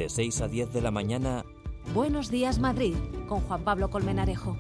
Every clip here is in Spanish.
De 6 a 10 de la mañana. Buenos días, Madrid, con Juan Pablo Colmenarejo.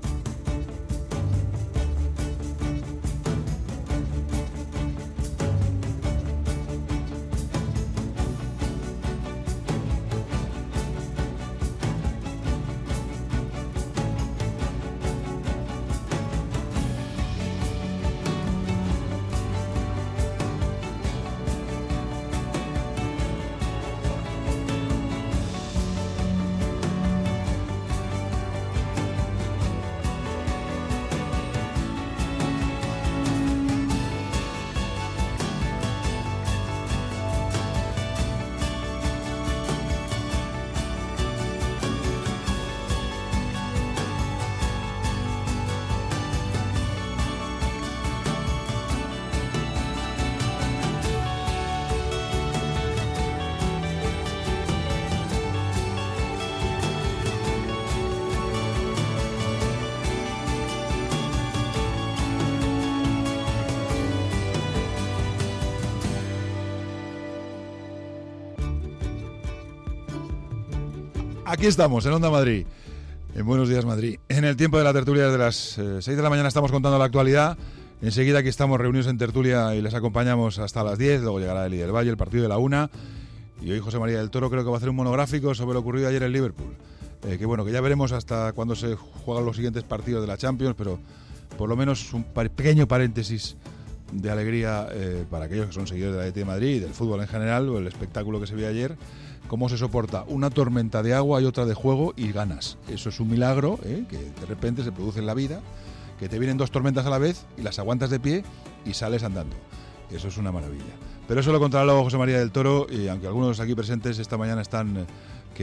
Aquí estamos, en Onda Madrid, en Buenos Días Madrid. En el tiempo de la tertulia de las 6 de la mañana estamos contando la actualidad. Enseguida aquí estamos reunidos en tertulia y les acompañamos hasta las 10. Luego llegará Eli del Valle, el partido de la 1. Y hoy José María del Toro creo que va a hacer un monográfico sobre lo ocurrido ayer en Liverpool. Que bueno, que ya veremos hasta cuándo se juegan los siguientes partidos de la Champions, pero por lo menos un pequeño paréntesis de alegría para aquellos que son seguidores de la Athletic de Madrid y del fútbol en general, o el espectáculo que se vio ayer. Cómo se soporta una tormenta de agua y otra de juego y ganas. Eso es un milagro, que de repente se produce en la vida, que te vienen dos tormentas a la vez y las aguantas de pie y sales andando. Eso es una maravilla. Pero eso lo contará luego José María del Toro, y aunque algunos aquí presentes esta mañana están que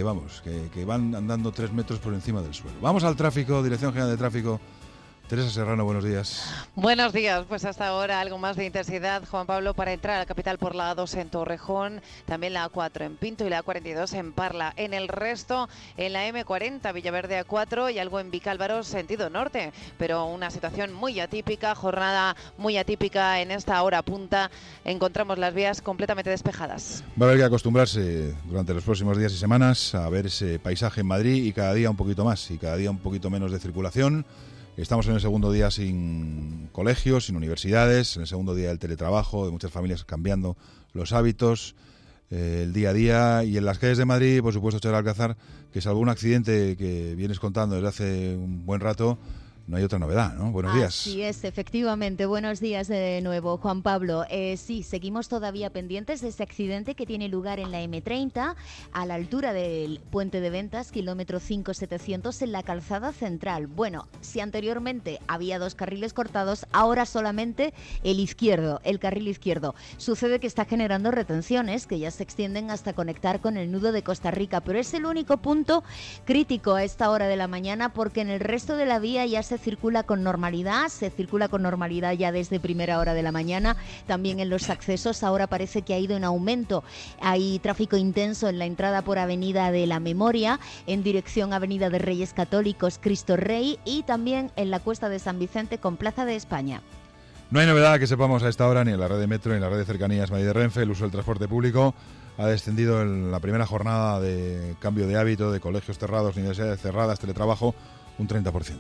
van andando 3 metros por encima del suelo. Vamos al tráfico, Dirección General de Tráfico. Teresa Serrano, buenos días. Buenos días, pues hasta ahora algo más de intensidad, Juan Pablo, para entrar a la capital por la A2 en Torrejón, también la A4 en Pinto y la A42 en Parla. En el resto, en la M40, Villaverde A4 y algo en Vicálvaro, sentido norte, pero una situación muy atípica, jornada muy atípica en esta hora punta. Encontramos las vías completamente despejadas. Va a haber que acostumbrarse durante los próximos días y semanas a ver ese paisaje en Madrid, y cada día un poquito más y cada día un poquito menos de circulación. Estamos en el segundo día sin colegios, sin universidades, en el segundo día del teletrabajo, de muchas familias cambiando los hábitos, el día a día. Y en las calles de Madrid, por supuesto, Charo Alcázar, que salvo un accidente que vienes contando desde hace un buen rato, no hay otra novedad, ¿no? Buenos días. Así es, efectivamente. Buenos días de nuevo, Juan Pablo. Sí, seguimos todavía pendientes de ese accidente que tiene lugar en la M30, a la altura del Puente de Ventas, kilómetro 5700, en la calzada central. Bueno, si anteriormente había 2 carriles cortados, ahora solamente el carril izquierdo. Sucede que está generando retenciones que ya se extienden hasta conectar con el nudo de Costa Rica, pero es el único punto crítico a esta hora de la mañana, porque en el resto de la vía ya se circula con normalidad ya desde primera hora de la mañana. También en los accesos ahora parece que ha ido en aumento. Hay tráfico intenso en la entrada por Avenida de la Memoria, en dirección Avenida de Reyes Católicos, Cristo Rey, y también en la Cuesta de San Vicente con Plaza de España. No hay novedad que sepamos a esta hora ni en la red de metro ni en la red de cercanías Madrid de Renfe. El uso del transporte público ha descendido en la primera jornada de cambio de hábito, de colegios cerrados, universidades cerradas, teletrabajo, un 30%.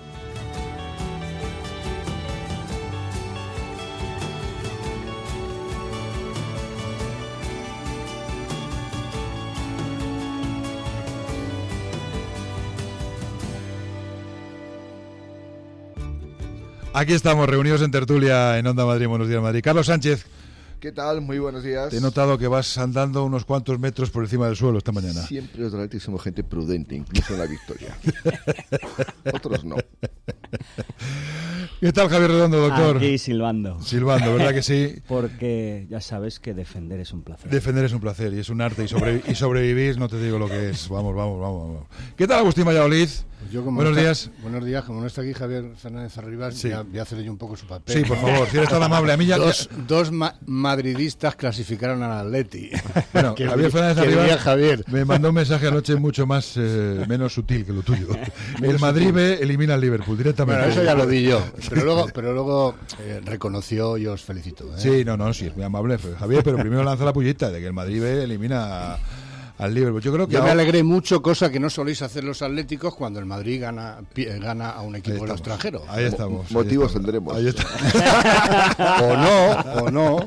Aquí estamos, reunidos en tertulia en Onda Madrid, Buenos Días Madrid. Carlos Sánchez. ¿Qué tal? Muy buenos días. Te he notado que vas andando unos cuantos metros por encima del suelo esta mañana. Siempre los Athletic somos gente prudente, incluso en la victoria. Otros no. ¿Qué tal, Javier Redondo, doctor? Aquí silbando. Silbando, ¿verdad que sí? Porque ya sabes que defender es un placer. Defender es un placer y es un arte, y sobrevivir no te digo lo que es. Vamos. ¿Qué tal, Agustín Valladolid? Pues yo buenos días. Buenos días, como no está aquí Javier Fernández Arribas, sí. voy a hacerle yo un poco su papel. Sí, por favor, si eres tan amable. A mí ya... Dos madridistas clasificaron al Atleti. Bueno, Javier Fernández Arribas me mandó un mensaje anoche mucho más menos sutil que lo tuyo. El Madrid B elimina al Liverpool directamente. Bueno, eso ya lo di yo. Pero luego reconoció y os felicito. Sí, sí, es muy amable Javier, pero primero lanza la pullita de que el Madrid B elimina al Liverpool. Yo creo que me alegré mucho, cosa que no soléis hacer los atléticos cuando el Madrid gana a un equipo del extranjero. Ahí estamos. Motivos tendremos. Ahí está. o no.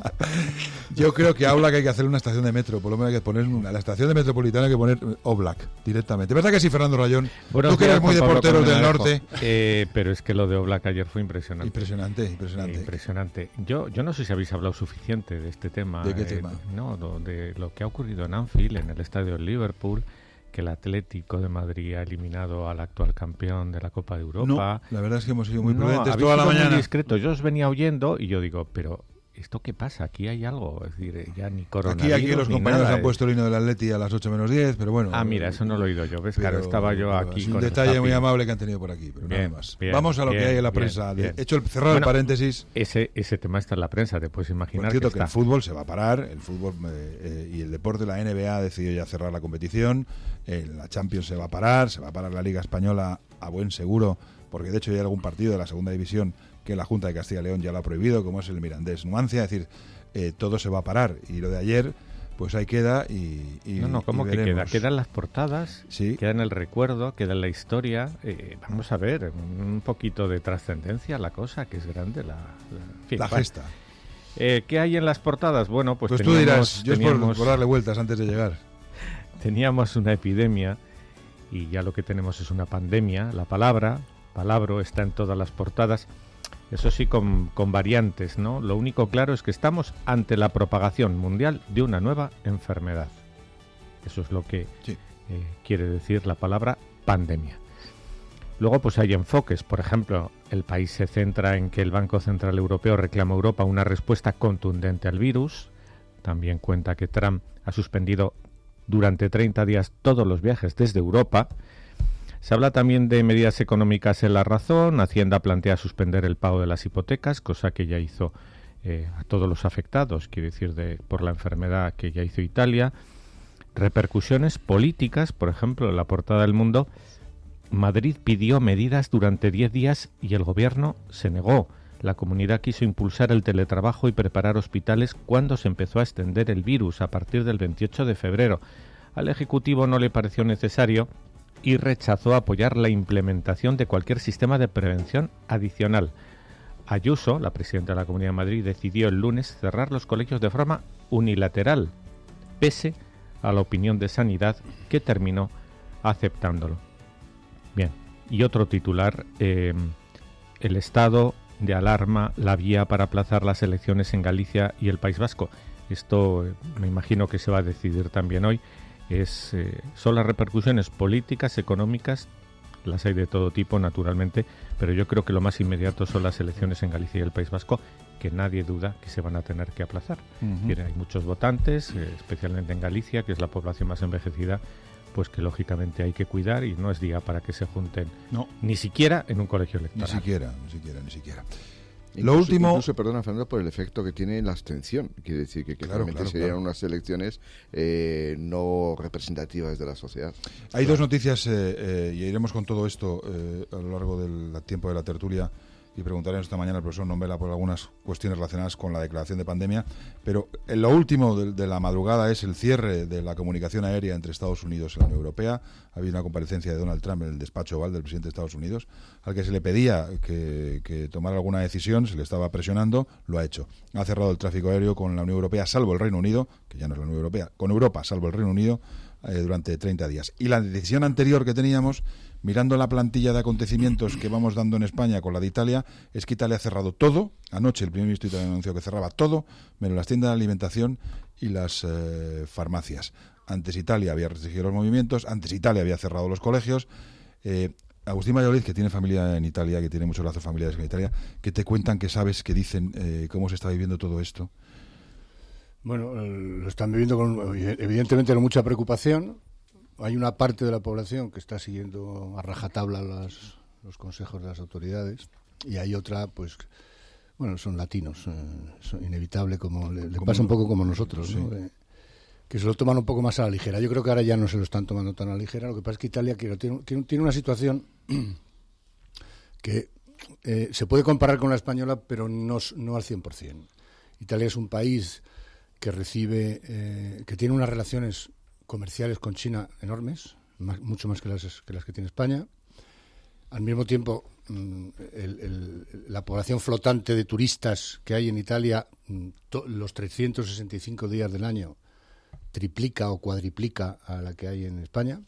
Yo creo que habla que hay que hacer una estación de metro, por lo menos hay que poner a la estación de metropolitana hay que poner Oblak directamente. ¿Verdad que sí, Fernando Rayón? Tú que eres muy de porteros del norte. Pero es que lo de Oblak ayer fue impresionante. Impresionante. Yo no sé si habéis hablado suficiente de este tema. ¿De qué tema? No, de lo que ha ocurrido en Anfield, en el estadio del Liverpool, que el Atlético de Madrid ha eliminado al actual campeón de la Copa de Europa. No, la verdad es que hemos sido muy prudentes toda la mañana. Muy discreto. Yo os venía oyendo y yo digo, pero ¿esto qué pasa? Aquí hay algo, es decir, ya ni coronavirus. Aquí los ni compañeros nada. han puesto el himno del Atleti a las 8 menos 10, pero bueno. Mira, eso no lo he oído yo, ¿ves? Claro, estaba yo aquí es un con detalle muy amable que han tenido por aquí, pero bien, nada más. Bien, vamos a lo bien, que hay en la bien, prensa. Bien. Hecho el paréntesis. Ese tema está en la prensa, te puedes imaginar. Por cierto, que el fútbol se va a parar, el fútbol y el deporte, la NBA ha decidido ya cerrar la competición, la Champions se va a parar la Liga Española a buen seguro, porque de hecho ya hay algún partido de la segunda división que la Junta de Castilla y León ya lo ha prohibido, como es el Mirandés Numancia, es decir, todo se va a parar, y lo de ayer pues ahí queda ¿cómo que queda? Quedan las portadas, sí. Queda en el recuerdo, queda en la historia. Vamos a ver, un poquito de trascendencia la cosa, que es grande la gesta. ¿Qué hay en las portadas? Bueno, pues tú dirás, yo es por darle vueltas antes de llegar. Teníamos una epidemia y ya lo que tenemos es una pandemia. La palabra está en todas las portadas. Eso sí, con variantes, ¿no? Lo único claro es que estamos ante la propagación mundial de una nueva enfermedad. Eso es lo que quiere decir la palabra pandemia. Luego, pues hay enfoques. Por ejemplo, el país se centra en que el Banco Central Europeo reclama a Europa una respuesta contundente al virus. También cuenta que Trump ha suspendido durante 30 días todos los viajes desde Europa. Se habla también de medidas económicas en La Razón. Hacienda plantea suspender el pago de las hipotecas, cosa que ya hizo a todos los afectados, quiere decir, por la enfermedad, que ya hizo Italia. Repercusiones políticas, por ejemplo, en la portada del Mundo, Madrid pidió medidas durante 10 días y el gobierno se negó. La comunidad quiso impulsar el teletrabajo y preparar hospitales cuando se empezó a extender el virus a partir del 28 de febrero. Al Ejecutivo no le pareció necesario y rechazó apoyar la implementación de cualquier sistema de prevención adicional. Ayuso, la presidenta de la Comunidad de Madrid, decidió el lunes cerrar los colegios de forma unilateral, pese a la opinión de Sanidad, que terminó aceptándolo. Bien, y otro titular, el estado de alarma, la vía para aplazar las elecciones en Galicia y el País Vasco. Esto me imagino que se va a decidir también hoy. Son las repercusiones políticas, económicas, las hay de todo tipo naturalmente, pero yo creo que lo más inmediato son las elecciones en Galicia y el País Vasco, que nadie duda que se van a tener que aplazar. Hay muchos votantes, especialmente en Galicia, que es la población más envejecida, pues que lógicamente hay que cuidar y no es día para que se junten ni siquiera en un colegio electoral. Ni siquiera. Lo último... Incluso, perdona, Fernando, por el efecto que tiene la abstención. Quiere decir que realmente serían unas elecciones no representativas de la sociedad. Hay dos noticias, y iremos con todo esto a lo largo del tiempo de la tertulia, y preguntaremos esta mañana al profesor Nombela por algunas cuestiones relacionadas con la declaración de pandemia, pero lo último de la madrugada es el cierre de la comunicación aérea entre Estados Unidos y la Unión Europea. Ha habido una comparecencia de Donald Trump en el despacho Oval del presidente de Estados Unidos, al que se le pedía que tomara alguna decisión, se le estaba presionando, lo ha hecho. Ha cerrado el tráfico aéreo con la Unión Europea, salvo el Reino Unido, que ya no es la Unión Europea, con Europa, salvo el Reino Unido, durante 30 días. Y la decisión anterior que teníamos, mirando la plantilla de acontecimientos que vamos dando en España con la de Italia, es que Italia ha cerrado todo. Anoche el primer ministro italiano anunció que cerraba todo, menos las tiendas de alimentación y las farmacias. Antes Italia había restringido los movimientos, antes Italia había cerrado los colegios. Agustín Valladolid, que tiene familia en Italia, que tiene muchos lazos familiares en Italia, que te cuentan, que sabes, que dicen cómo se está viviendo todo esto. Bueno, lo están viviendo evidentemente con mucha preocupación. Hay una parte de la población que está siguiendo a rajatabla los consejos de las autoridades, y hay otra, pues, bueno, son latinos, son inevitable, como le pasa un poco como nosotros, sí, ¿no? Que se lo toman un poco más a la ligera. Yo creo que ahora ya no se lo están tomando tan a la ligera. Lo que pasa es que Italia tiene una situación que se puede comparar con la española, pero no al 100%. Italia es un país que recibe, que tiene unas relaciones comerciales con China enormes, mucho más que las que tiene España. Al mismo tiempo, la población flotante de turistas que hay en Italia, los 365 días del año, triplica o cuadriplica a la que hay en España.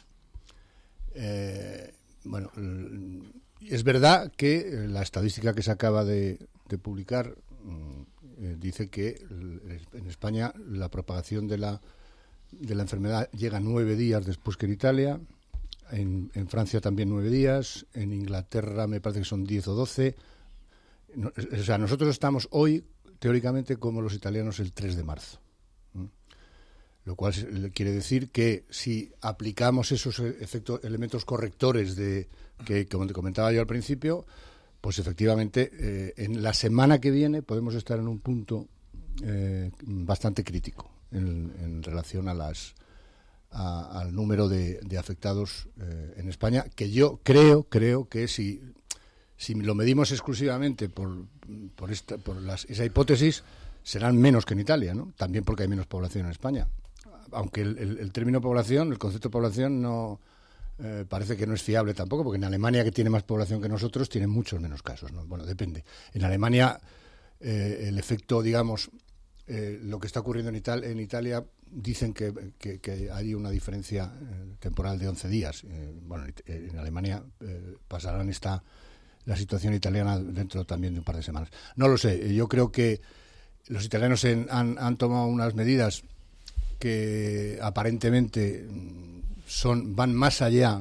Bueno, es verdad que la estadística que se acaba de publicar dice que en España la propagación de la enfermedad llega 9 días después que en Italia, en Francia también 9 días, en Inglaterra me parece que son 10 o 12. O sea, nosotros estamos hoy, teóricamente, como los italianos el 3 de marzo. Lo cual quiere decir que si aplicamos esos elementos correctores que, como te comentaba yo al principio, pues efectivamente en la semana que viene podemos estar en un punto bastante crítico en relación al número de afectados en España, que yo creo que si lo medimos exclusivamente por esa hipótesis, serán menos que en Italia, ¿no? También porque hay menos población en España. Aunque el término población, el concepto de población no parece que no es fiable tampoco, porque en Alemania, que tiene más población que nosotros, tiene muchos menos casos, ¿no? Bueno, depende. En Alemania el efecto, digamos, lo que está ocurriendo en Italia, dicen que hay una diferencia temporal de 11 días. Bueno, en Alemania pasarán la situación italiana dentro también de un par de semanas. No lo sé, yo creo que los italianos han tomado unas medidas que aparentemente van más allá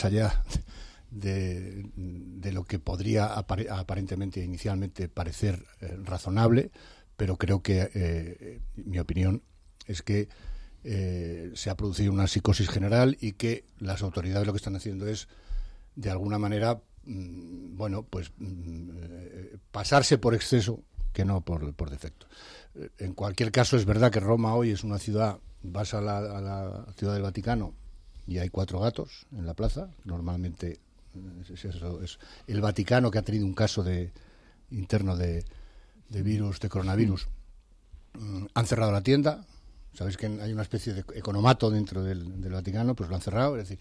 de lo que podría aparentemente inicialmente parecer razonable, pero creo que mi opinión es que se ha producido una psicosis general y que las autoridades lo que están haciendo es, de alguna manera, pasarse por exceso que no por defecto. En cualquier caso, es verdad que Roma hoy es una ciudad, vas a la ciudad del Vaticano y hay 4 gatos en la plaza. Normalmente es el Vaticano, que ha tenido un caso interno de coronavirus. Han cerrado la tienda. Sabéis que hay una especie de economato dentro del Vaticano, pues lo han cerrado. Es decir,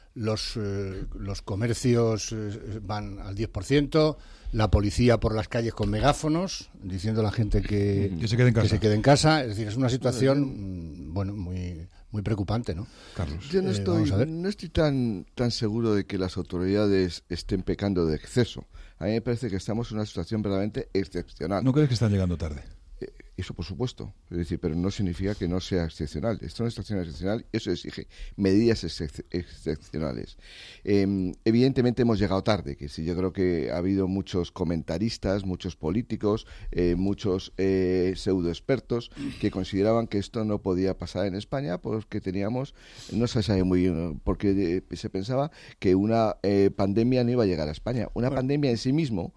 los comercios van al 10%, la policía por las calles con megáfonos diciendo a la gente que se quede en casa. Es decir, es una situación muy preocupante, ¿no? Carlos, yo no estoy tan seguro de que las autoridades estén pecando de exceso. A mí me parece que estamos en una situación verdaderamente excepcional. ¿No crees que están llegando tarde? Eso por supuesto, es decir, pero no significa que no sea excepcional. Esto es una situación excepcional y eso exige medidas excepcionales. Evidentemente hemos llegado tarde, que sí, yo creo que ha habido muchos comentaristas, muchos políticos, muchos pseudoexpertos que consideraban que esto no podía pasar en España porque no se sabe muy bien, porque se pensaba que una pandemia no iba a llegar a España. Una pandemia en sí mismo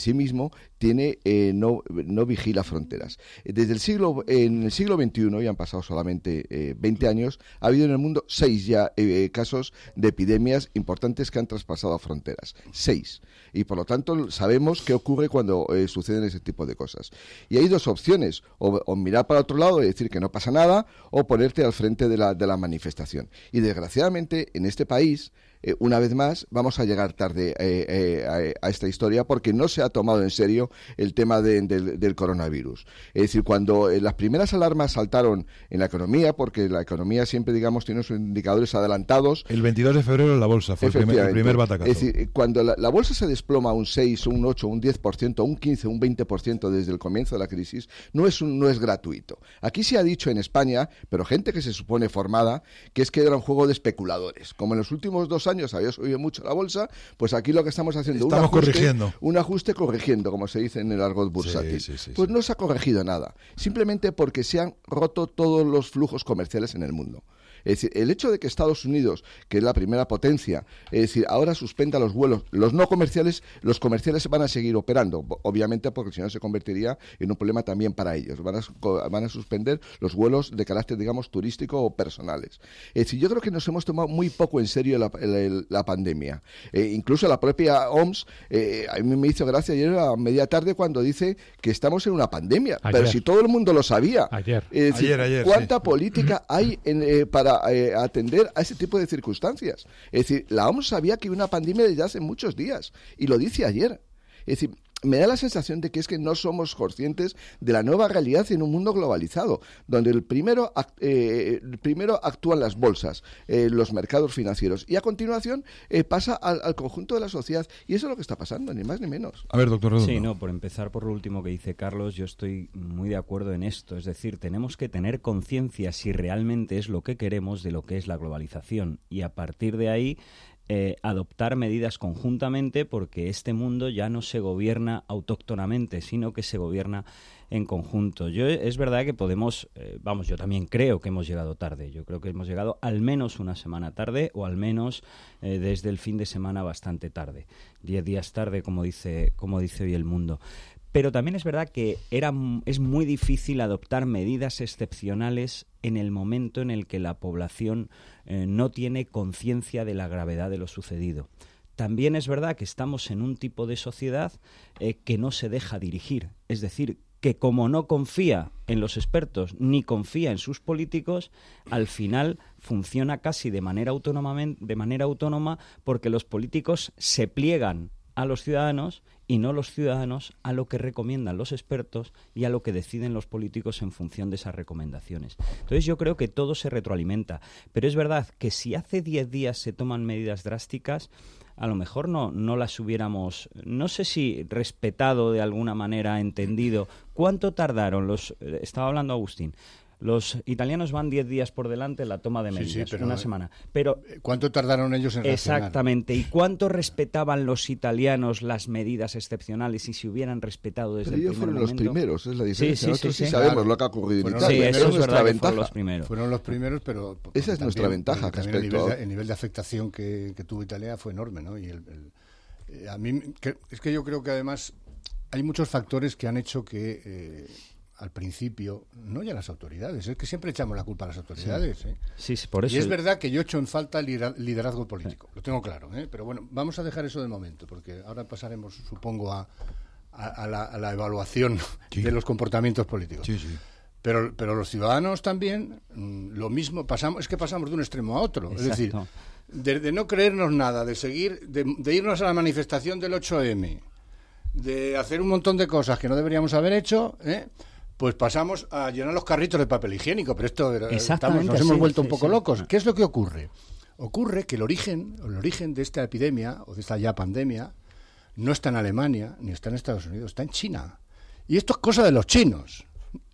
tiene no vigila fronteras. En el siglo XXI, y han pasado solamente 20 años, ha habido en el mundo 6 ya casos de epidemias importantes que han traspasado fronteras. 6. Y por lo tanto sabemos qué ocurre cuando suceden ese tipo de cosas. Y hay 2 opciones, o mirar para otro lado y decir que no pasa nada, o ponerte al frente de la manifestación. Y desgraciadamente en este país, una vez más, vamos a llegar tarde a esta historia porque no se ha tomado en serio el tema del coronavirus. Es decir, cuando las primeras alarmas saltaron en la economía, porque la economía siempre, digamos, tiene sus indicadores adelantados. El 22 de febrero en la bolsa fue el primer batacazo. Es decir, cuando la bolsa se desploma un 6, un 8, un 10%, un 15, un 20% desde el comienzo de la crisis, no es gratuito. Aquí se ha dicho en España, pero gente que se supone formada, que es que era un juego de especuladores. Como en los últimos 2 años había subido mucho la bolsa, pues aquí lo que estamos haciendo un ajuste corrigiendo, como se dice en el argot bursátil. Pues no se ha corregido nada, simplemente porque se han roto todos los flujos comerciales en el mundo. Es decir, el hecho de que Estados Unidos, que es la primera potencia, es decir, ahora suspenda los vuelos, los no comerciales, los comerciales van a seguir operando, obviamente porque si no se convertiría en un problema también para ellos. Van a suspender los vuelos de carácter, digamos, turístico o personales. Es decir, yo creo que nos hemos tomado muy poco en serio la pandemia. Incluso la propia OMS, a mí me hizo gracia ayer a media tarde cuando dice que estamos en una pandemia. Ayer. Pero si todo el mundo lo sabía. Ayer. Es decir, ayer, ¿cuánta política hay para para atender a ese tipo de circunstancias. Es decir, la OMS sabía que había una pandemia desde hace muchos días y lo dice ayer. Es decir, me da la sensación de que es que no somos conscientes de la nueva realidad en un mundo globalizado, donde el primero actúan las bolsas, los mercados financieros, y a continuación pasa al conjunto de la sociedad. Y eso es lo que está pasando, ni más ni menos. A ver, doctor Redondo. Sí, no, por empezar por lo último que dice Carlos, yo estoy muy de acuerdo en esto. Es decir, tenemos que tener conciencia si realmente es lo que queremos de lo que es la globalización. Y a partir de ahí adoptar medidas conjuntamente, porque este mundo ya no se gobierna autóctonamente, sino que se gobierna en conjunto. Es verdad que podemos, yo también creo que hemos llegado tarde. Yo creo que hemos llegado al menos una semana tarde, o al menos desde el fin de semana bastante tarde. 10 días tarde, como dice hoy El Mundo. Pero también es verdad que es muy difícil adoptar medidas excepcionales en el momento en el que la población no tiene conciencia de la gravedad de lo sucedido. También es verdad que estamos en un tipo de sociedad que no se deja dirigir. Es decir, que como no confía en los expertos ni confía en sus políticos, al final funciona casi de manera autónoma, porque los políticos se pliegan a los ciudadanos y no los ciudadanos a lo que recomiendan los expertos y a lo que deciden los políticos en función de esas recomendaciones. Entonces yo creo que todo se retroalimenta, pero es verdad que si hace 10 días se toman medidas drásticas, a lo mejor no las hubiéramos, no sé si respetado de alguna manera, entendido. ¿Cuánto tardaron estaba hablando Agustín? Los italianos van 10 días por delante en la toma de medidas, pero, una semana. Pero ¿cuánto tardaron ellos en reaccionar? Exactamente. ¿Y cuánto respetaban los italianos las medidas excepcionales y si hubieran respetado desde el primer momento? Ellos fueron los primeros, es la diferencia. Nosotros sí sabemos claro. Lo que ha ocurrido en Italia. Sí, eso es nuestra verdad, ventaja. Fueron los primeros, Esa pero es también, nuestra ventaja respecto el nivel de afectación que tuvo Italia fue enorme, ¿no? Y a mí es que yo creo que además hay muchos factores que han hecho que al principio, no ya las autoridades, es que siempre echamos la culpa a las autoridades. Sí, por eso. Y es verdad que yo echo en falta liderazgo político, lo tengo claro, pero bueno, vamos a dejar eso de momento, porque ahora pasaremos, supongo, a la evaluación de los comportamientos políticos. Sí, sí. Pero los ciudadanos también, lo mismo, pasamos de un extremo a otro. Exacto. Es decir, de no creernos nada, de irnos a la manifestación del 8M, de hacer un montón de cosas que no deberíamos haber hecho, pues pasamos a llenar los carritos de papel higiénico. Pero nos hemos vuelto un poco locos. ¿Qué es lo que ocurre? Ocurre que el origen de esta epidemia, o de esta ya pandemia, no está en Alemania, ni está en Estados Unidos, está en China. Y esto es cosa de los chinos.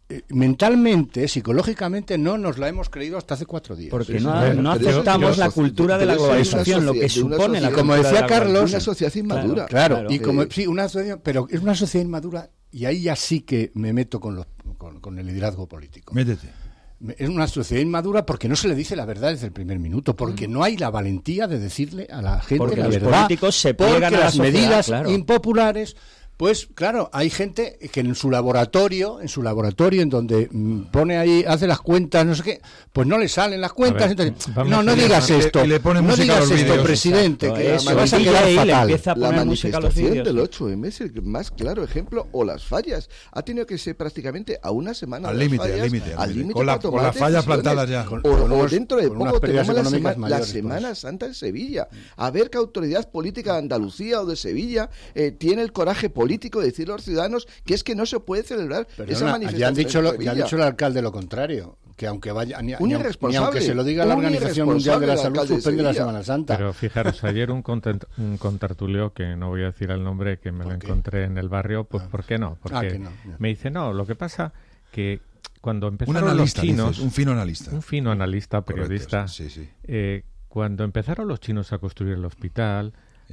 Mentalmente, psicológicamente, no nos la hemos creído hasta hace 4 días. Porque no aceptamos la cultura de la globalización, lo que supone la cultura. Como decía Carlos, una sociedad inmadura. Claro. Y una sociedad, pero es una sociedad inmadura, y ahí ya sí que me meto con el liderazgo político. Métete. Es una sociedad inmadura porque no se le dice la verdad desde el primer minuto, porque no hay la valentía de decirle a la gente porque la los verdad, políticos se pliegan a la las sociedad, medidas impopulares. Pues claro, hay gente que en su laboratorio en donde pone ahí, hace las cuentas, no sé qué, pues no le salen las cuentas. Ver, entonces, no digas esto, no digas esto, presidente, que eso, vas a quedar fatal. La manifestación del 8M es el más claro ejemplo, o las fallas. Ha tenido que ser prácticamente a una semana al de límite, fallas, al límite con las fallas plantadas ya. O dentro de poco tenemos la mayores, Semana Santa en Sevilla. A ver qué autoridad política de Andalucía o de Sevilla tiene el coraje político de decirle a los ciudadanos que es que no se puede celebrar esa manifestación. Ya ha dicho el alcalde lo contrario, que aunque vaya ni aunque se lo diga la Organización Mundial de la Salud, suspende la Semana Santa. Pero fijaros, ayer un contertulio, que no voy a decir el nombre, que me lo encontré en el barrio, pues ¿por qué no? Porque me dice, lo que pasa que cuando empezaron los chinos... Dices, un fino analista. Un fino analista, periodista. Correcto, sí. Cuando empezaron los chinos a construir el hospital...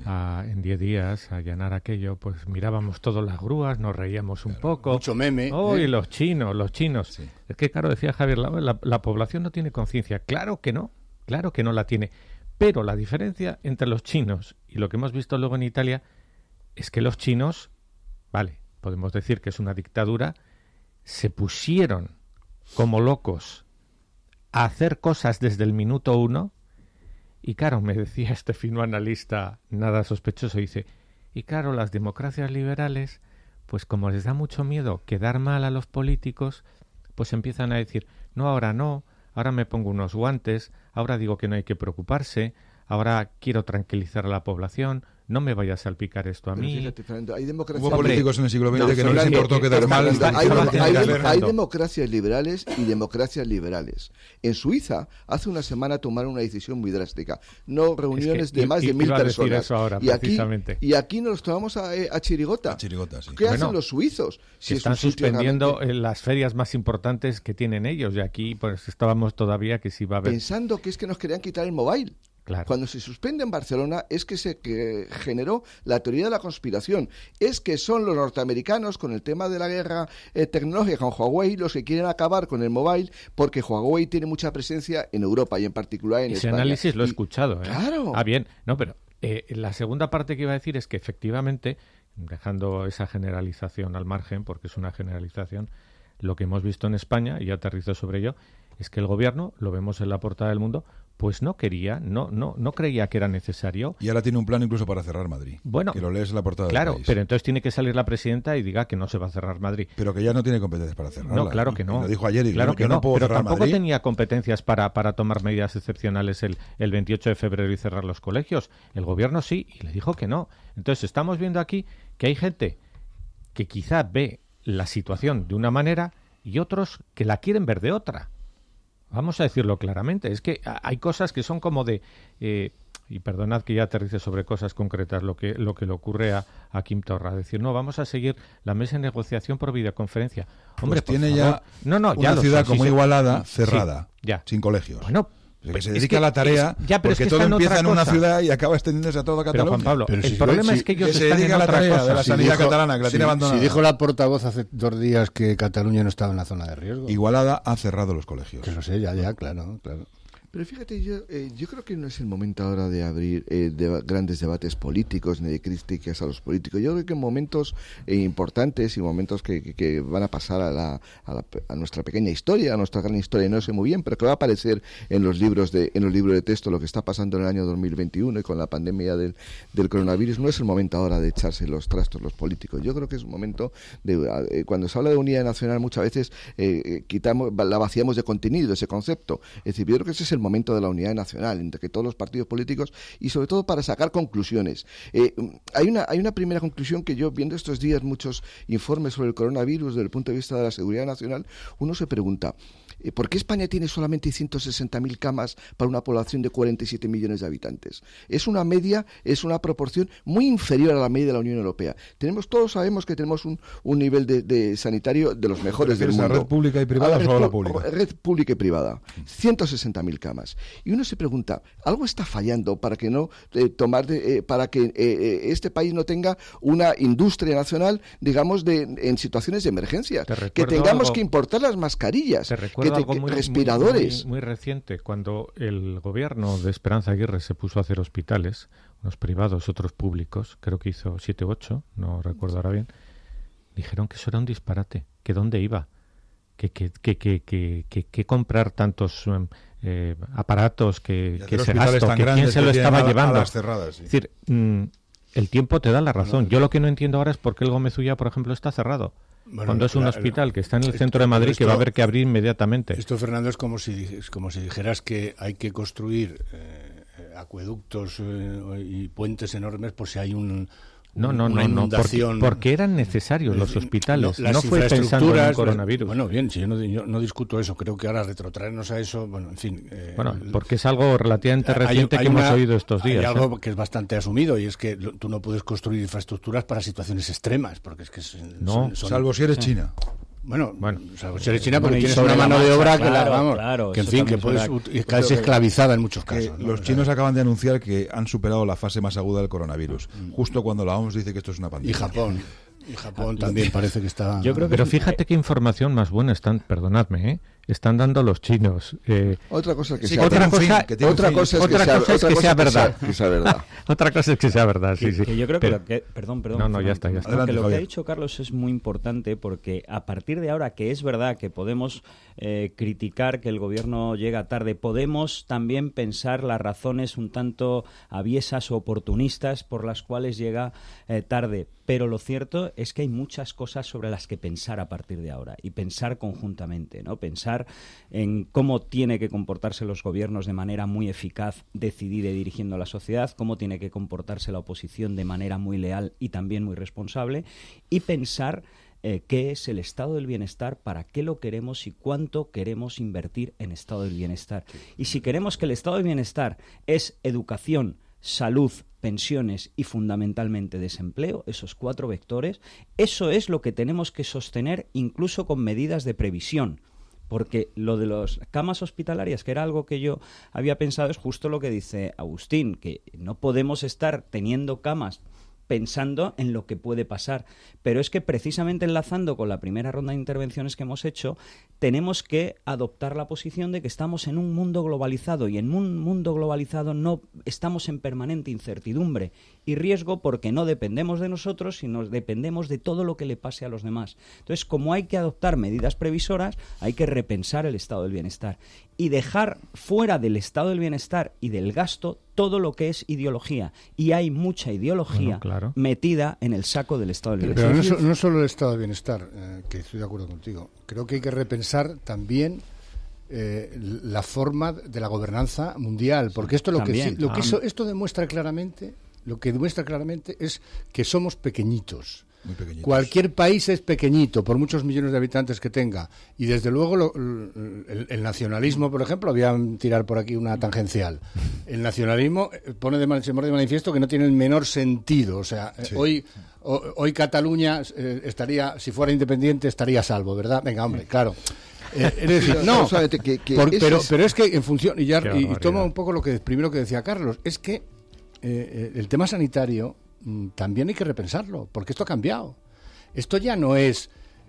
en 10 días a allanar aquello, pues mirábamos todas las grúas, nos reíamos un poco. Mucho meme. Y los chinos. Sí. Es que, claro, decía Javier, la población no tiene conciencia. Claro que no la tiene. Pero la diferencia entre los chinos y lo que hemos visto luego en Italia es que los chinos, podemos decir que es una dictadura, se pusieron como locos a hacer cosas desde el minuto 1. Y claro, me decía este fino analista, nada sospechoso, dice, y claro, las democracias liberales, pues como les da mucho miedo quedar mal a los políticos, pues empiezan a decir, no, ahora me pongo unos guantes, ahora digo que no hay que preocuparse, ahora quiero tranquilizar a la población, no me vaya a salpicar esto a mí. Fíjate, Fernando, hay democracia... Hubo políticos en el siglo XX que no les importó quedar mal. Hay democracias liberales y democracias liberales. En Suiza, hace una semana tomaron una decisión muy drástica. No reuniones de más de 1000 personas. Ahora, y aquí nos los tomamos a chirigota. A chirigota, sí. ¿Qué hacen los suizos? Si están suspendiendo las ferias más importantes que tienen ellos. Y aquí pues estábamos todavía que sí va a haber... Pensando que es que nos querían quitar el mobile. Claro. Cuando se suspende en Barcelona es que se generó la teoría de la conspiración. Es que son los norteamericanos, con el tema de la guerra tecnológica con Huawei, los que quieren acabar con el mobile, porque Huawei tiene mucha presencia en Europa y en particular en España. Ese análisis lo he escuchado. Claro. Bien. No, pero la segunda parte que iba a decir es que efectivamente, dejando esa generalización al margen, porque es una generalización, lo que hemos visto en España, y aterrizo sobre ello, es que el gobierno, lo vemos en la portada del Mundo, pues no creía que era necesario. Y ahora tiene un plan incluso para cerrar Madrid. Bueno, que lo lees en la portada claro, del País. pero entonces tiene que salir la presidenta y diga que no se va a cerrar Madrid. Pero que ya no tiene competencias para cerrarla. No, claro que no. Lo dijo ayer y claro que yo no puedo pero cerrar tampoco Madrid. tenía competencias para tomar medidas excepcionales el 28 de febrero y cerrar los colegios. El gobierno sí, y le dijo que no. Entonces estamos viendo aquí que hay gente que quizá ve la situación de una manera y otros que la quieren ver de otra. Vamos a decirlo claramente. Es que hay cosas que son como de... y perdonad que ya aterrice sobre cosas concretas lo que le ocurre a Quim Torra. Decir, no, vamos a seguir la mesa de negociación por videoconferencia. Hombre, pues tiene favor. ya una ciudad como Igualada cerrada, sí, ya. sin colegios. Bueno, que se dedica a la tarea, porque todo empieza en una ciudad y acaba extendiéndose a toda Cataluña. Pero Juan Pablo, el problema es que ellos se están dedica en a la otra tarea cosa. de la sanidad catalana, que la tiene abandonada. Si dijo la portavoz hace 2 días que Cataluña no estaba en la zona de riesgo. Igualada ha cerrado los colegios. Que lo sé, ya, claro. Pero fíjate, yo creo que no es el momento ahora de abrir grandes debates políticos ni de críticas a los políticos. Yo creo que en momentos importantes y momentos que van a pasar a nuestra pequeña historia, a nuestra gran historia, no sé muy bien, pero que va a aparecer en los libros de texto lo que está pasando en el año 2021 y con la pandemia del coronavirus. No es el momento ahora de echarse los trastos los políticos. Yo creo que es un momento cuando se habla de unidad nacional muchas veces la vaciamos de contenido, ese concepto. Es decir, yo creo que ese es el momento de la unidad nacional entre que todos los partidos políticos y sobre todo para sacar conclusiones. Hay una primera conclusión que yo, viendo estos días muchos informes sobre el coronavirus desde el punto de vista de la seguridad nacional, uno se pregunta, ¿por qué España tiene solamente 160.000 camas para una población de 47 millones de habitantes? Es una media, es una proporción muy inferior a la media de la Unión Europea. Todos sabemos que tenemos un nivel de sanitario de los mejores del mundo. ¿A red pública y privada o solo la pública? Red pública y privada. 160.000 camas. Y uno se pregunta, ¿algo está fallando para que este país no tenga una industria nacional, digamos, en situaciones de emergencia? Que tengamos que importar las mascarillas, respiradores. Muy reciente, cuando el gobierno de Esperanza Aguirre se puso a hacer hospitales, unos privados, otros públicos, creo que hizo 7 u 8, no recuerdo ahora bien, dijeron que eso era un disparate, que dónde iba, que comprar tantos aparatos, que se gastó, que quién se lo estaba llevando. Cerradas, sí. Es decir, el tiempo te da la razón. Yo lo que no entiendo ahora es por qué el Gómez Ulla, por ejemplo, está cerrado. Bueno, cuando es un hospital que está en el centro de Madrid, que va a haber que abrir inmediatamente. Esto, Fernando, es como si dijeras que hay que construir acueductos y puentes enormes por si hay una inundación. Porque eran necesarios los hospitales, no fue pensando en un coronavirus. Bueno, bien, si yo no discuto eso, creo que ahora retrotraernos a eso, bueno, en fin. Porque es algo relativamente reciente que hemos oído estos días. Hay algo que es bastante asumido y es que tú no puedes construir infraestructuras para situaciones extremas, porque es que salvo si eres China. Bueno, salvo si eres China, porque tienes una mano de obra que en fin, que puedes casi esclavizada en muchos casos. Los chinos acaban de anunciar que han superado la fase más aguda del coronavirus, justo cuando la OMS dice que esto es una pandemia. Y Japón también parece que está... Pero fíjate qué información más buena están dando los chinos. Otra cosa es que sea verdad. Otra cosa es que sea verdad, sí. Que yo creo perdón. No, ya está. Adelante, lo que ha dicho Carlos es muy importante porque a partir de ahora, que es verdad que podemos criticar que el gobierno llega tarde, podemos también pensar las razones un tanto aviesas o oportunistas por las cuales llega tarde. Pero lo cierto es que hay muchas cosas sobre las que pensar a partir de ahora y pensar conjuntamente, ¿no? Pensar pensar en cómo tiene que comportarse los gobiernos de manera muy eficaz, decidida y dirigiendo a la sociedad, cómo tiene que comportarse la oposición de manera muy leal y también muy responsable, y pensar qué es el estado del bienestar, para qué lo queremos y cuánto queremos invertir en estado del bienestar. Y si queremos que el estado del bienestar es educación, salud, pensiones y fundamentalmente desempleo, esos 4 vectores, eso es lo que tenemos que sostener incluso con medidas de previsión. Porque lo de las camas hospitalarias, que era algo que yo había pensado, es justo lo que dice Agustín, que no podemos estar teniendo camas pensando en lo que puede pasar. Pero es que precisamente enlazando con la primera ronda de intervenciones que hemos hecho, tenemos que adoptar la posición de que estamos en un mundo globalizado, y en un mundo globalizado no estamos en permanente incertidumbre y riesgo, porque no dependemos de nosotros, sino dependemos de todo lo que le pase a los demás. Entonces, como hay que adoptar medidas previsoras, hay que repensar el estado del bienestar y dejar fuera del estado del bienestar y del gasto todo lo que es ideología. Y hay mucha ideología metida en el saco del estado del bienestar. Pero no solo el estado del bienestar, que estoy de acuerdo contigo. Creo que hay que repensar también la forma de la gobernanza mundial, porque esto esto demuestra claramente, lo que demuestra claramente es que somos pequeñitos. Cualquier país es pequeñito, por muchos millones de habitantes que tenga. Y desde luego el nacionalismo, por ejemplo, voy a tirar por aquí una tangencial. El nacionalismo se pone de manifiesto que no tiene el menor sentido. O sea, hoy Cataluña estaría, si fuera independiente, estaría a salvo, ¿verdad? Venga, hombre, claro. Es decir, no, pero es que en función, y tomo un poco lo que primero que decía Carlos, es que el tema sanitario también hay que repensarlo, porque esto ha cambiado. Esto ya no es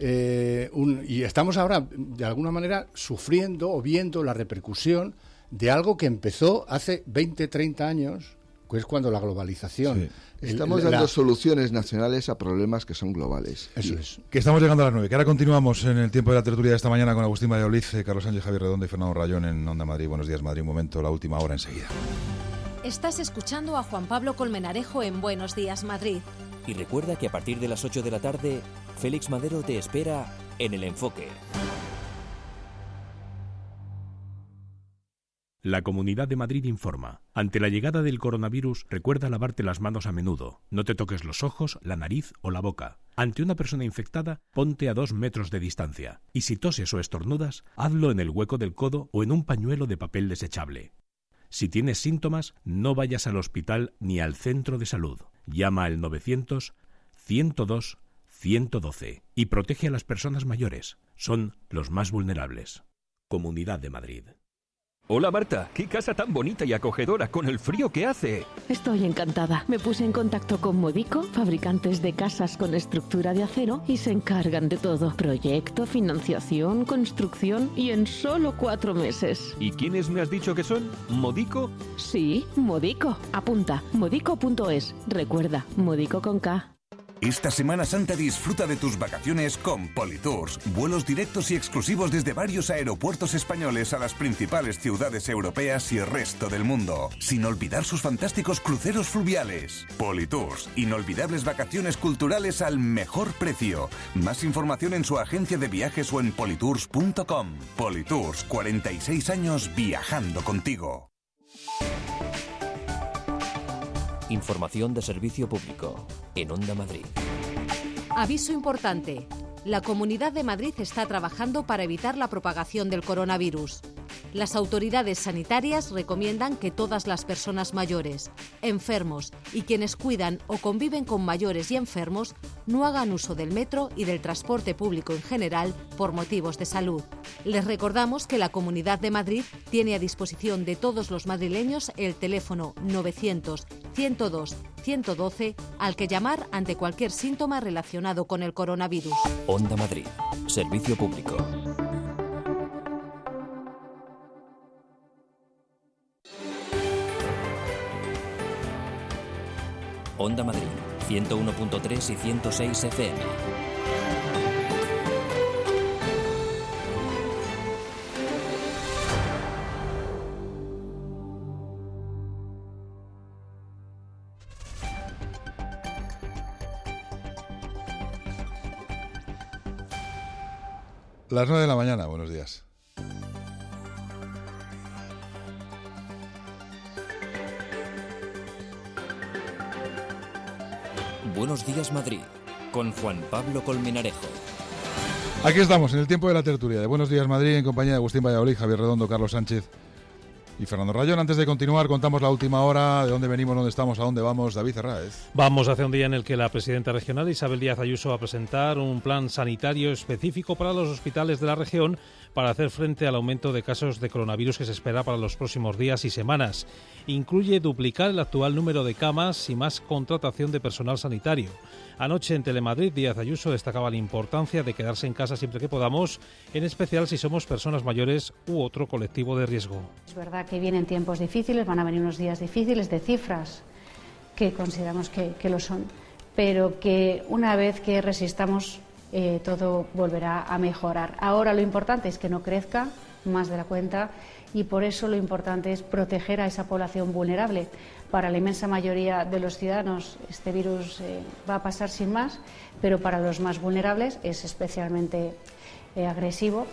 y estamos ahora, de alguna manera, sufriendo o viendo la repercusión de algo que empezó hace 20, 30 años, que es cuando la globalización... Estamos dando soluciones nacionales a problemas que son globales. Eso es. Que estamos llegando a las 9, que ahora continuamos en el tiempo de la tertulia de esta mañana con Agustín Valladolid, Carlos Sánchez, Javier Redondo y Fernando Rayón en Onda Madrid. Buenos días, Madrid. Un momento, la última hora enseguida. Estás escuchando a Juan Pablo Colmenarejo en Buenos Días, Madrid. Y recuerda que a partir de las 8 de la tarde, Félix Madero te espera en El Enfoque. La Comunidad de Madrid informa. Ante la llegada del coronavirus, recuerda lavarte las manos a menudo. No te toques los ojos, la nariz o la boca. Ante una persona infectada, ponte a 2 metros de distancia. Y si toses o estornudas, hazlo en el hueco del codo o en un pañuelo de papel desechable. Si tienes síntomas, no vayas al hospital ni al centro de salud. Llama al 900-102-112 y protege a las personas mayores. Son los más vulnerables. Comunidad de Madrid. Hola Marta, qué casa tan bonita y acogedora con el frío que hace. Estoy encantada. Me puse en contacto con Modico, fabricantes de casas con estructura de acero, y se encargan de todo. Proyecto, financiación, construcción, y en solo 4 meses. ¿Y quiénes me has dicho que son? ¿Modico? Sí, Modico. Apunta, modico.es. Recuerda, Modico con K. Esta Semana Santa disfruta de tus vacaciones con Politours. Vuelos directos y exclusivos desde varios aeropuertos españoles a las principales ciudades europeas y el resto del mundo. Sin olvidar sus fantásticos cruceros fluviales. Politours. Inolvidables vacaciones culturales al mejor precio. Más información en su agencia de viajes o en politours.com. Politours, 46 años viajando contigo. Información de servicio público en Onda Madrid. Aviso importante. La Comunidad de Madrid está trabajando para evitar la propagación del coronavirus. Las autoridades sanitarias recomiendan que todas las personas mayores, enfermos y quienes cuidan o conviven con mayores y enfermos no hagan uso del metro y del transporte público en general por motivos de salud. Les recordamos que la Comunidad de Madrid tiene a disposición de todos los madrileños el teléfono 900-102-112 al que llamar ante cualquier síntoma relacionado con el coronavirus. Onda Madrid. Servicio público. Onda Madrid, 101.3 y 106 FM. Las 9 de la mañana, buenos días. Buenos Días Madrid, con Juan Pablo Colmenarejo. Aquí estamos, en el tiempo de la tertulia de Buenos Días Madrid, en compañía de Agustín Valladolid, Javier Redondo, Carlos Sánchez y Fernando Rayón. Antes de continuar, contamos la última hora, de dónde venimos, dónde estamos, a dónde vamos. David Herráez. Vamos hacia un día en el que la presidenta regional, Isabel Díaz Ayuso, va a presentar un plan sanitario específico para los hospitales de la región para hacer frente al aumento de casos de coronavirus que se espera para los próximos días y semanas. Incluye duplicar el actual número de camas y más contratación de personal sanitario. Anoche en Telemadrid, Díaz Ayuso destacaba la importancia de quedarse en casa siempre que podamos, en especial si somos personas mayores u otro colectivo de riesgo. Es verdad que vienen tiempos difíciles, van a venir unos días difíciles de cifras que consideramos que lo son, pero que una vez que resistamos todo volverá a mejorar. Ahora lo importante es que no crezca más de la cuenta y por eso lo importante es proteger a esa población vulnerable. Para la inmensa mayoría de los ciudadanos este virus va a pasar sin más, pero para los más vulnerables es especialmente agresivo.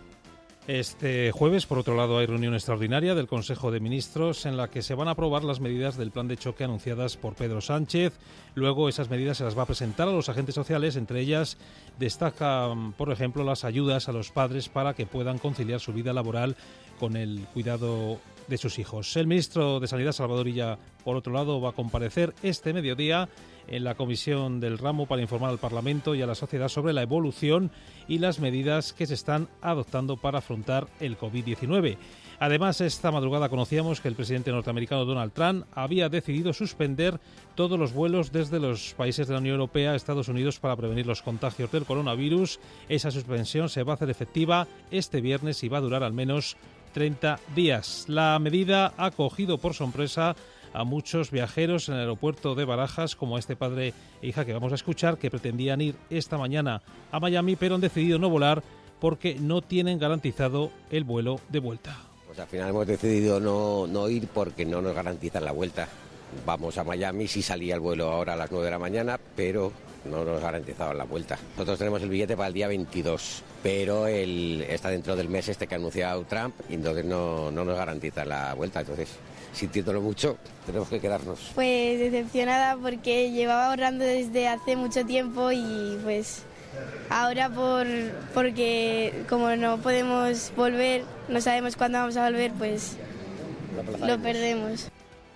Este jueves, por otro lado, hay reunión extraordinaria del Consejo de Ministros en la que se van a aprobar las medidas del plan de choque anunciadas por Pedro Sánchez. Luego esas medidas se las va a presentar a los agentes sociales, entre ellas destacan, por ejemplo, las ayudas a los padres para que puedan conciliar su vida laboral con el cuidado de sus hijos. El ministro de Sanidad, Salvador Illa, por otro lado, va a comparecer este mediodía en la comisión del ramo para informar al Parlamento y a la sociedad sobre la evolución y las medidas que se están adoptando para afrontar el COVID-19. Además, esta madrugada conocíamos que el presidente norteamericano Donald Trump había decidido suspender todos los vuelos desde los países de la Unión Europea a Estados Unidos para prevenir los contagios del coronavirus. Esa suspensión se va a hacer efectiva este viernes y va a durar al menos 30 días. La medida ha cogido por sorpresa a muchos viajeros en el aeropuerto de Barajas, como a este padre e hija que vamos a escuchar, que pretendían ir esta mañana a Miami, pero han decidido no volar porque no tienen garantizado el vuelo de vuelta. Pues al final hemos decidido no ir porque no nos garantizan la vuelta. Vamos a Miami, sí salía el vuelo ahora a las 9 de la mañana, pero no nos garantizaban la vuelta. Nosotros tenemos el billete para el día 22, pero está dentro del mes este que ha anunciado Trump y entonces no nos garantiza la vuelta. Entonces, sintiéndolo mucho, tenemos que quedarnos. Pues decepcionada porque llevaba ahorrando desde hace mucho tiempo y pues ahora porque como no podemos volver, no sabemos cuándo vamos a volver, pues lo perdemos.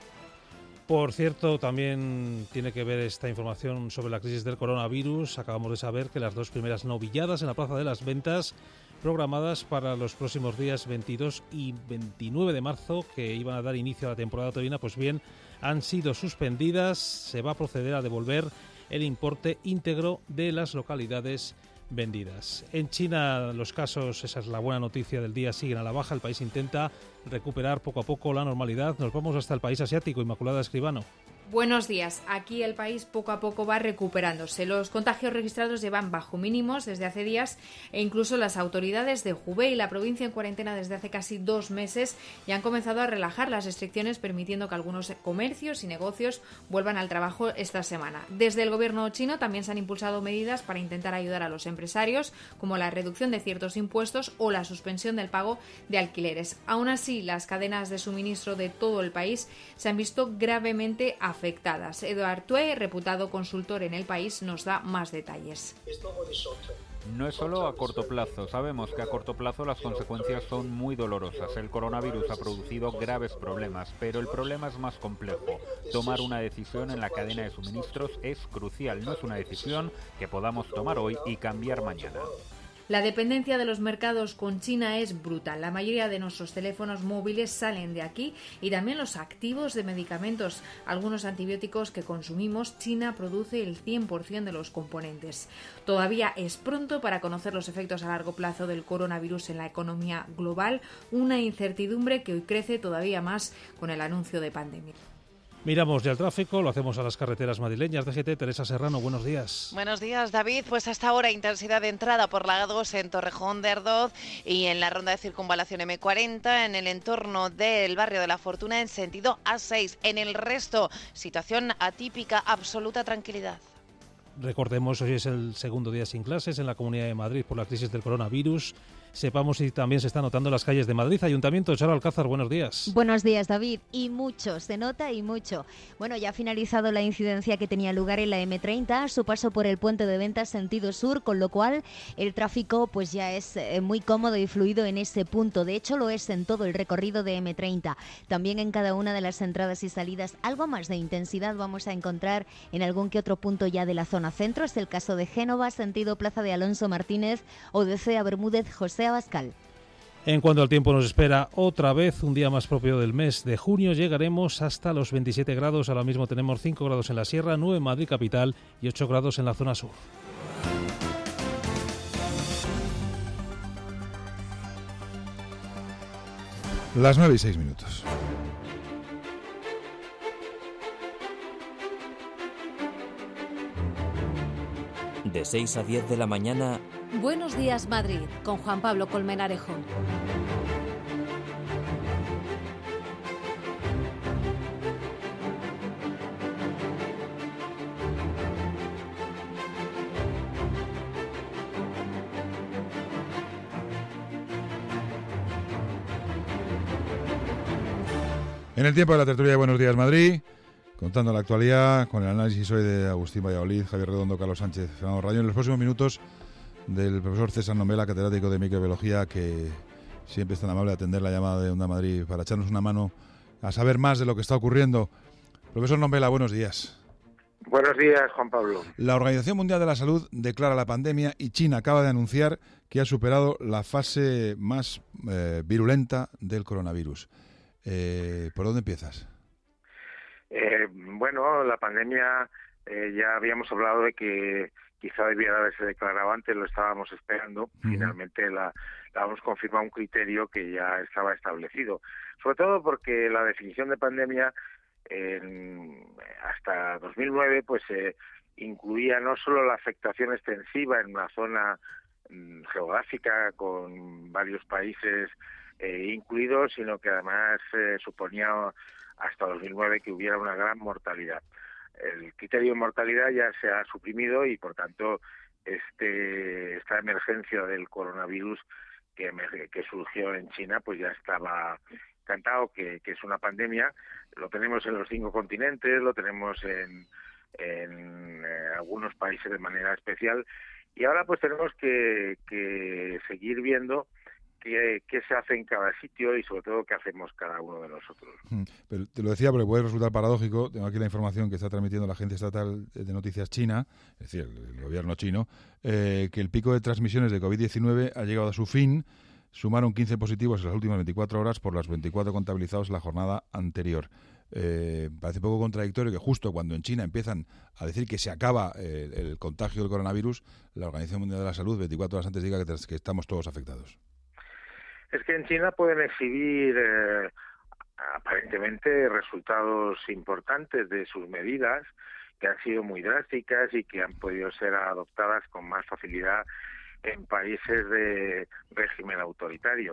Por cierto, también tiene que ver esta información sobre la crisis del coronavirus. Acabamos de saber que las dos primeras novilladas en la Plaza de las Ventas, programadas para los próximos días 22 y 29 de marzo, que iban a dar inicio a la temporada taurina, pues bien, han sido suspendidas. Se va a proceder a devolver el importe íntegro de las localidades vendidas. En China los casos, esa es la buena noticia del día, siguen a la baja. El país intenta recuperar poco a poco la normalidad. Nos vamos hasta el país asiático. Inmaculada Escribano. Buenos días. Aquí el país poco a poco va recuperándose. Los contagios registrados llevan bajo mínimos desde hace días e incluso las autoridades de Hubei, la provincia en cuarentena desde hace casi 2 meses, ya han comenzado a relajar las restricciones, permitiendo que algunos comercios y negocios vuelvan al trabajo esta semana. Desde el gobierno chino también se han impulsado medidas para intentar ayudar a los empresarios, como la reducción de ciertos impuestos o la suspensión del pago de alquileres. Aún así, las cadenas de suministro de todo el país se han visto gravemente afectadas. Eduard Tue, reputado consultor en el país, nos da más detalles. No es solo a corto plazo. Sabemos que a corto plazo las consecuencias son muy dolorosas. El coronavirus ha producido graves problemas, pero el problema es más complejo. Tomar una decisión en la cadena de suministros es crucial. No es una decisión que podamos tomar hoy y cambiar mañana. La dependencia de los mercados con China es brutal. La mayoría de nuestros teléfonos móviles salen de aquí y también los activos de medicamentos. Algunos antibióticos que consumimos, China produce el 100% de los componentes. Todavía es pronto para conocer los efectos a largo plazo del coronavirus en la economía global, una incertidumbre que hoy crece todavía más con el anuncio de pandemia. Miramos ya el tráfico, lo hacemos a las carreteras madrileñas. DGT, Teresa Serrano, buenos días. Buenos días, David. Pues hasta ahora intensidad de entrada por la A2 en Torrejón de Ardoz y en la ronda de circunvalación M40 en el entorno del barrio de La Fortuna en sentido A6. En el resto, situación atípica, absoluta tranquilidad. Recordemos, hoy es el segundo día sin clases en la Comunidad de Madrid por la crisis del coronavirus. sepamos si también se está notando en las calles de Madrid. Ayuntamiento, Charo Alcázar, buenos días. Buenos días, David. Y mucho, se nota y mucho. Bueno, ya ha finalizado la incidencia que tenía lugar en la M30 a su paso por el puente de Ventas sentido sur, con lo cual el tráfico pues ya es muy cómodo y fluido en ese punto. De hecho, lo es en todo el recorrido de M30. También en cada una de las entradas y salidas algo más de intensidad vamos a encontrar en algún que otro punto ya de la zona centro. Es el caso de Génova, sentido Plaza de Alonso Martínez, o de Cea Bermúdez, José Abascal. En cuanto al tiempo, nos espera otra vez un día más propio del mes de junio. Llegaremos hasta los 27 grados. Ahora mismo tenemos 5 grados en la sierra, 9 en Madrid capital y 8 grados en la zona sur. Las 9:06. De 6 a 10 de la mañana. Buenos días, Madrid, con Juan Pablo Colmenarejo. En el tiempo de la tertulia de Buenos Días Madrid, contando la actualidad con el análisis hoy de Agustín Valladolid, Javier Redondo, Carlos Sánchez, Fernando Rayo. En los próximos minutos del profesor César Nombela, catedrático de microbiología, que siempre es tan amable de atender la llamada de Onda Madrid para echarnos una mano a saber más de lo que está ocurriendo. Profesor Nombela, buenos días. Buenos días, Juan Pablo. La Organización Mundial de la Salud declara la pandemia y China acaba de anunciar que ha superado la fase más virulenta del coronavirus. ¿Por dónde empiezas? Bueno, la pandemia ya habíamos hablado de que quizá debiera haberse declarado antes, lo estábamos esperando. Finalmente la hemos confirmado un criterio que ya estaba establecido. Sobre todo porque la definición de pandemia hasta 2009 pues incluía no solo la afectación extensiva en una zona geográfica con varios países incluidos, sino que además suponía hasta 2009 que hubiera una gran mortalidad. El criterio de mortalidad ya se ha suprimido y, por tanto, esta emergencia del coronavirus que surgió en China, pues ya estaba cantado que es una pandemia. Lo tenemos en los 5 continentes, lo tenemos en algunos países de manera especial, y ahora pues tenemos que seguir viendo qué se hace en cada sitio y sobre todo qué hacemos cada uno de nosotros. Pero te lo decía porque puede resultar paradójico. Tengo aquí la información que está transmitiendo la Agencia Estatal de Noticias China, es decir, el gobierno chino, que el pico de transmisiones de COVID-19 ha llegado a su fin. Sumaron 15 positivos en las últimas 24 horas por las 24 contabilizados en la jornada anterior. Parece poco contradictorio que justo cuando en China empiezan a decir que se acaba el contagio del coronavirus, la Organización Mundial de la Salud 24 horas antes diga que estamos todos afectados. Es que en China pueden exhibir aparentemente resultados importantes de sus medidas, que han sido muy drásticas y que han podido ser adoptadas con más facilidad en países de régimen autoritario.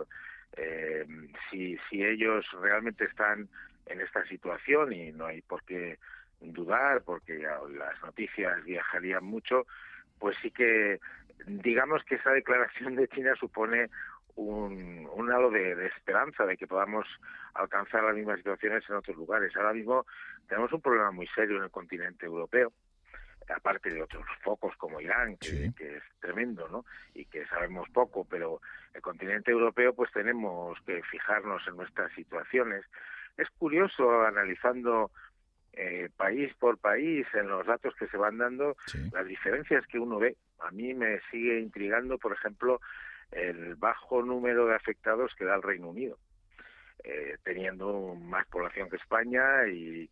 Si ellos realmente están en esta situación, y no hay por qué dudar, porque las noticias viajarían mucho, pues sí que digamos que esa declaración de China supone un halo de esperanza de que podamos alcanzar las mismas situaciones en otros lugares. Ahora mismo tenemos un problema muy serio en el continente europeo, aparte de otros focos como Irán, que es tremendo, ¿no? Y que sabemos poco, pero el continente europeo pues tenemos que fijarnos en nuestras situaciones. Es curioso, analizando país por país, en los datos que se van dando, las diferencias que uno ve. A mí me sigue intrigando, por ejemplo, el bajo número de afectados que da el Reino Unido, teniendo más población que España y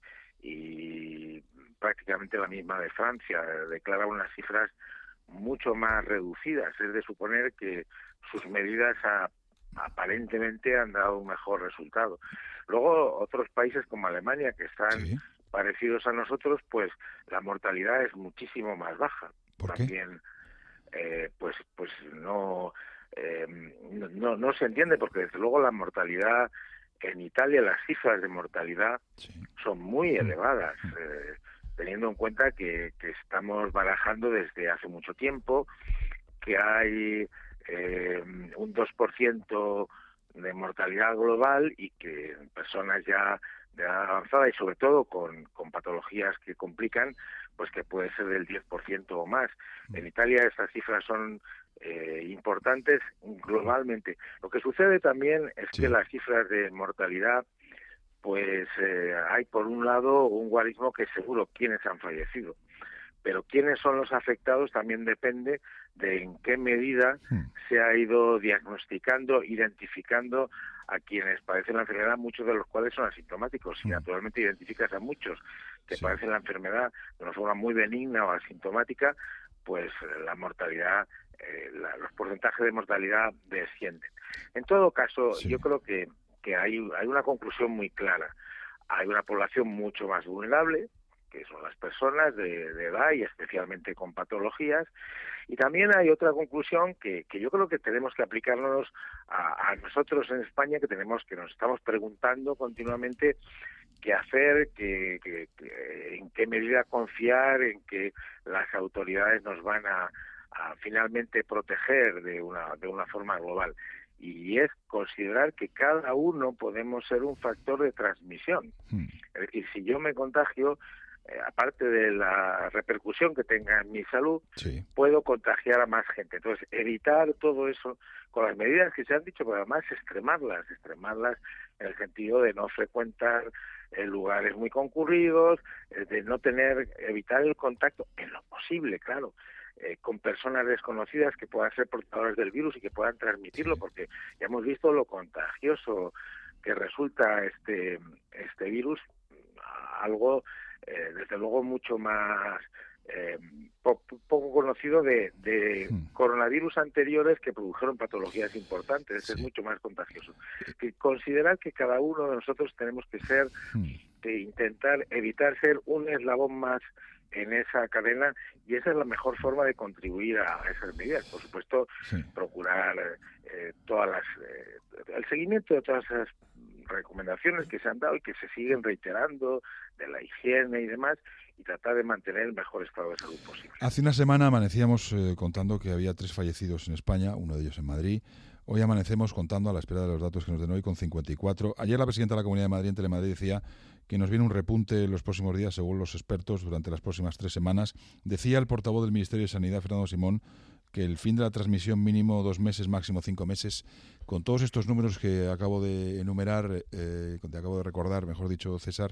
prácticamente la misma de Francia. Declara unas cifras mucho más reducidas. Es de suponer que sus medidas aparentemente han dado un mejor resultado. Luego, otros países como Alemania, que están parecidos a nosotros, pues la mortalidad es muchísimo más baja. ¿Por También, pues no se entiende, porque desde luego la mortalidad en Italia, las cifras de mortalidad son muy elevadas, teniendo en cuenta que estamos barajando desde hace mucho tiempo, que hay un 2% de mortalidad global, y que en personas ya de edad avanzada y sobre todo con patologías que complican, pues que puede ser del 10% o más. En Italia estas cifras son importantes globalmente. Lo que sucede también es que las cifras de mortalidad, pues hay por un lado un guarismo que es seguro quiénes han fallecido, pero quiénes son los afectados también depende de en qué medida se ha ido diagnosticando, identificando a quienes padecen la enfermedad, muchos de los cuales son asintomáticos. Si naturalmente identificas a muchos que padecen la enfermedad de una forma muy benigna o asintomática, pues la mortalidad, los porcentajes de mortalidad descienden. En todo caso, yo creo que hay una conclusión muy clara. Hay una población mucho más vulnerable, que son las personas de edad y especialmente con patologías, y también hay otra conclusión que yo creo que tenemos que aplicarnos a nosotros en España, que nos estamos preguntando continuamente qué hacer, en qué medida confiar en que las autoridades nos van a finalmente proteger de una forma global. Y es considerar que cada uno podemos ser un factor de transmisión. Es decir, si yo me contagio, aparte de la repercusión que tenga en mi salud, puedo contagiar a más gente. Entonces, evitar todo eso con las medidas que se han dicho, pero además extremarlas en el sentido de no frecuentar lugares muy concurridos, de no evitar el contacto en lo posible, claro, con personas desconocidas que puedan ser portadores del virus y que puedan transmitirlo, porque ya hemos visto lo contagioso que resulta este virus, algo desde luego mucho más poco conocido de coronavirus anteriores que produjeron patologías importantes. Es mucho más contagioso. Considerar que cada uno de nosotros tenemos que intentar evitar ser un eslabón más en esa cadena, y esa es la mejor forma de contribuir a esas medidas. Por supuesto, procurar el seguimiento de todas esas recomendaciones que se han dado y que se siguen reiterando, de la higiene y demás, y tratar de mantener el mejor estado de salud posible. Hace una semana amanecíamos contando que había 3 fallecidos en España, uno de ellos en Madrid. Hoy amanecemos contando, a la espera de los datos que nos den hoy, con 54. Ayer la presidenta de la Comunidad de Madrid, en Telemadrid, decía que nos viene un repunte en los próximos días, según los expertos, durante las próximas 3 semanas. Decía el portavoz del Ministerio de Sanidad, Fernando Simón, que el fin de la transmisión mínimo 2 meses, máximo 5 meses. Con todos estos números que acabo de enumerar, te acabo de recordar, mejor dicho, César,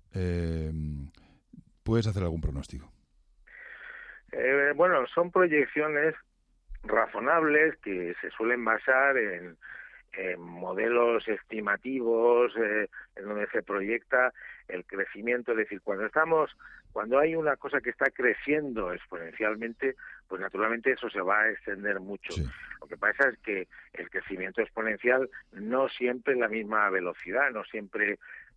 ¿puedes hacer algún pronóstico? Bueno, son proyecciones razonables que se suelen basar en modelos estimativos, en donde se proyecta el crecimiento. Es decir, cuando hay una cosa que está creciendo exponencialmente, pues naturalmente eso se va a extender mucho. Lo que pasa es que el crecimiento exponencial no siempre es la misma velocidad, no siempre,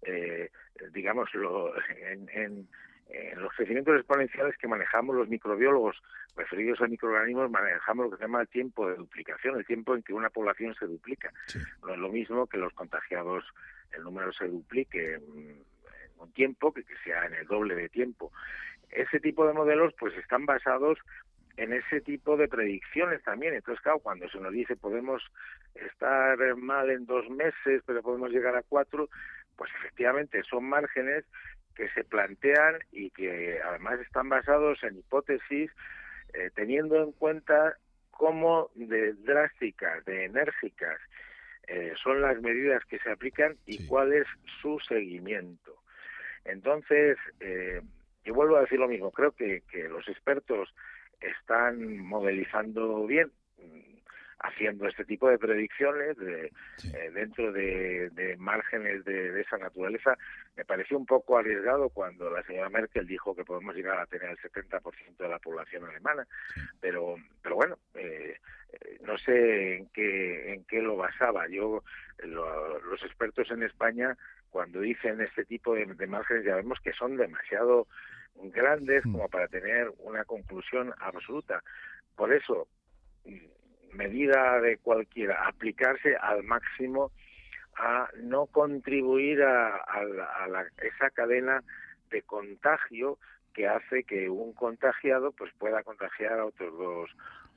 en los crecimientos exponenciales que manejamos los microbiólogos referidos a microorganismos, manejamos lo que se llama el tiempo de duplicación, el tiempo en que una población se duplica. No es lo mismo que los contagiados, el número se duplique en un tiempo que sea en el doble de tiempo. Ese tipo de modelos pues están basados en ese tipo de predicciones también. Entonces, claro, cuando se nos dice podemos estar mal en 2 meses, pero podemos llegar a 4, pues efectivamente son márgenes que se plantean y que además están basados en hipótesis, teniendo en cuenta cómo de drásticas, de enérgicas son las medidas que se aplican y cuál es su seguimiento. Entonces, yo vuelvo a decir lo mismo, creo que los expertos están modelizando bien, haciendo este tipo de predicciones dentro de márgenes de esa naturaleza. Me pareció un poco arriesgado cuando la señora Merkel dijo que podemos llegar a tener el 70% de la población alemana, pero bueno, no sé en qué lo basaba. Los expertos en España, cuando dicen este tipo de márgenes, ya vemos que son demasiado grandes como para tener una conclusión absoluta. Por eso, medida de cualquiera, aplicarse al máximo a no contribuir a esa cadena de contagio que hace que un contagiado pues pueda contagiar a otros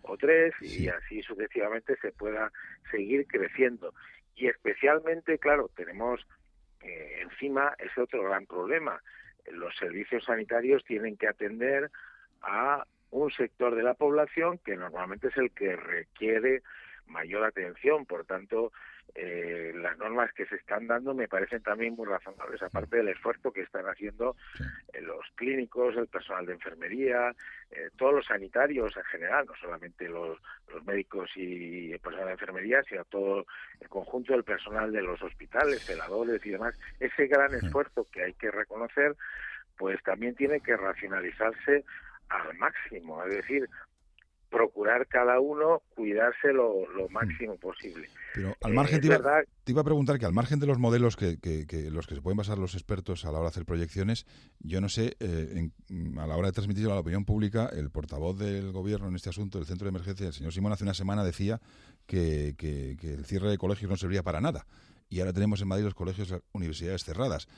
o 3 y así sucesivamente se pueda seguir creciendo. Y especialmente, claro, tenemos encima ese otro gran problema. Los servicios sanitarios tienen que atender a un sector de la población que normalmente es el que requiere mayor atención. Por tanto, las normas que se están dando me parecen también muy razonables, aparte del esfuerzo que están haciendo los clínicos, el personal de enfermería, todos los sanitarios en general, no solamente los médicos y el personal de enfermería, sino todo el conjunto del personal de los hospitales, celadores y demás. Ese gran esfuerzo que hay que reconocer, pues también tiene que racionalizarse al máximo, es decir, procurar cada uno cuidarse lo máximo posible. Pero al margen, te iba a preguntar que al margen de los modelos que los que se pueden basar los expertos a la hora de hacer proyecciones, yo no sé, a la hora de transmitirlo a la opinión pública, el portavoz del Gobierno en este asunto, del Centro de Emergencia, el señor Simón, hace una semana decía que el cierre de colegios no servía para nada. Y ahora tenemos en Madrid los colegios y las universidades cerradas.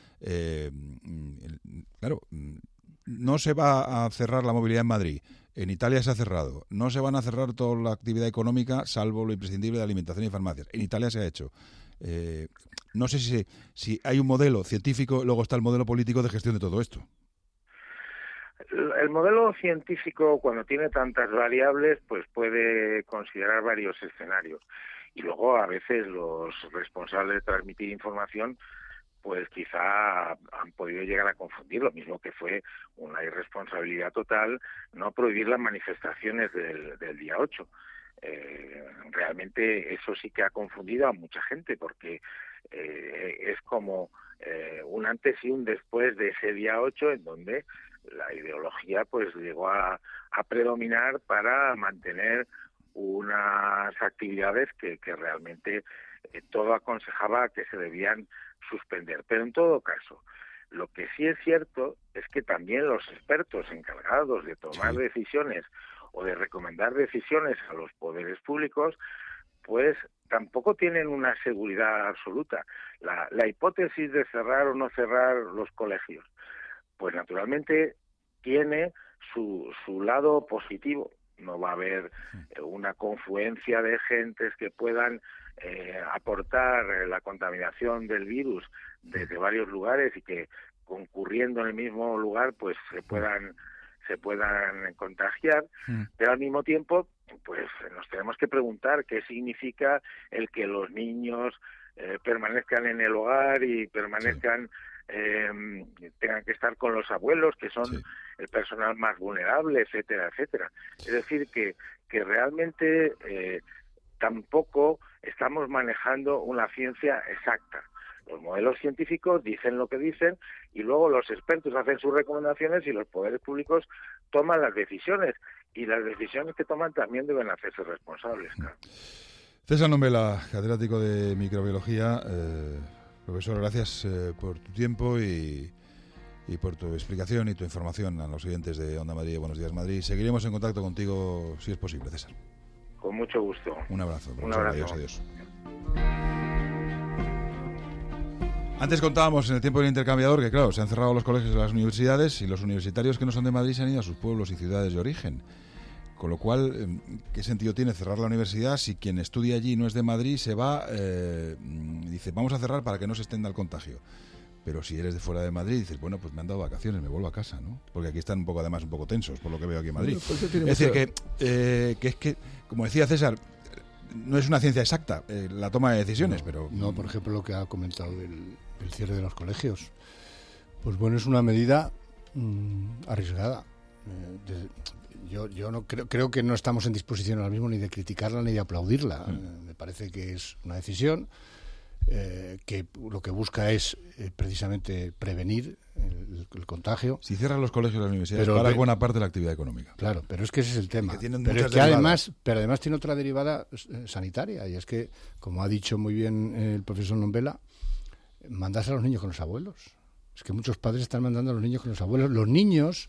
Claro, no se va a cerrar la movilidad en Madrid. En Italia se ha cerrado. No se van a cerrar toda la actividad económica, salvo lo imprescindible de alimentación y farmacias. En Italia se ha hecho. No sé si hay un modelo científico, luego está el modelo político de gestión de todo esto. El modelo científico, cuando tiene tantas variables, pues puede considerar varios escenarios. Y luego, a veces, los responsables de transmitir información pues quizá han podido llegar a confundir, lo mismo que fue una irresponsabilidad total no prohibir las manifestaciones del día 8. Realmente eso sí que ha confundido a mucha gente, porque es como un antes y un después de ese día 8, en donde la ideología pues llegó a predominar para mantener unas actividades que realmente todo aconsejaba que se debían suspender. Pero en todo caso, lo que sí es cierto es que también los expertos encargados de tomar decisiones o de recomendar decisiones a los poderes públicos, pues tampoco tienen una seguridad absoluta. La hipótesis de cerrar o no cerrar los colegios, pues naturalmente tiene su lado positivo. No va a haber una confluencia de gentes que puedan aportar la contaminación del virus desde varios lugares y que concurriendo en el mismo lugar pues se puedan contagiar, pero al mismo tiempo pues nos tenemos que preguntar qué significa el que los niños permanezcan en el hogar y permanezcan tengan que estar con los abuelos, que son el personal más vulnerable, etcétera, etcétera. Es decir, que realmente tampoco estamos manejando una ciencia exacta. Los modelos científicos dicen lo que dicen y luego los expertos hacen sus recomendaciones y los poderes públicos toman las decisiones. Y las decisiones que toman también deben hacerse responsables. Claro. César Nombela, catedrático de microbiología. Profesor, gracias por tu tiempo y por tu explicación y tu información a los oyentes de Onda Madrid y Buenos Días Madrid. Seguiremos en contacto contigo si es posible, César. Con mucho gusto. Un abrazo. Un abrazo. Adiós, adiós. Antes contábamos en el tiempo del intercambiador que, claro, se han cerrado los colegios y las universidades y los universitarios que no son de Madrid se han ido a sus pueblos y ciudades de origen. Con lo cual, ¿qué sentido tiene cerrar la universidad si quien estudia allí no es de Madrid, se va y dice, vamos a cerrar para que no se extienda el contagio? Pero si eres de fuera de Madrid, dices, bueno, pues me han dado vacaciones, me vuelvo a casa, ¿no? Porque aquí están un poco tensos, por lo que veo aquí en Madrid. Bueno, pues es decir, que es que, como decía César, no es una ciencia exacta la toma de decisiones, pero... No, por ejemplo, lo que ha comentado del cierre de los colegios. Pues bueno, es una medida arriesgada. Yo no creo que no estamos en disposición ahora mismo ni de criticarla ni de aplaudirla. Me parece que es una decisión que lo que busca es precisamente prevenir el contagio. Si cierran los colegios y las universidades, para buena parte de la actividad económica. Claro, pero es que ese es el tema. Pero además tiene otra derivada sanitaria, y es que, como ha dicho muy bien el profesor Nombela, mandas a los niños con los abuelos. Es que muchos padres están mandando a los niños con los abuelos. Los niños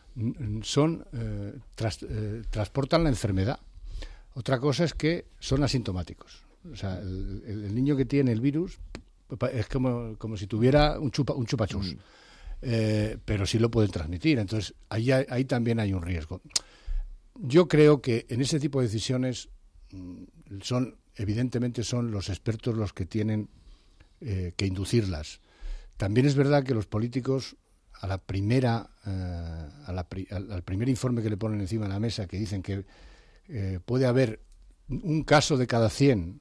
transportan la enfermedad. Otra cosa es que son asintomáticos. O sea, el niño que tiene el virus es como si tuviera un chupachus, pero sí lo pueden transmitir. Entonces ahí también hay un riesgo. yo creo que en ese tipo de decisiones evidentemente son los expertos los que tienen que inducirlas. También es verdad que los políticos, al primer informe que le ponen encima de la mesa, que dicen que puede haber un caso de cada 100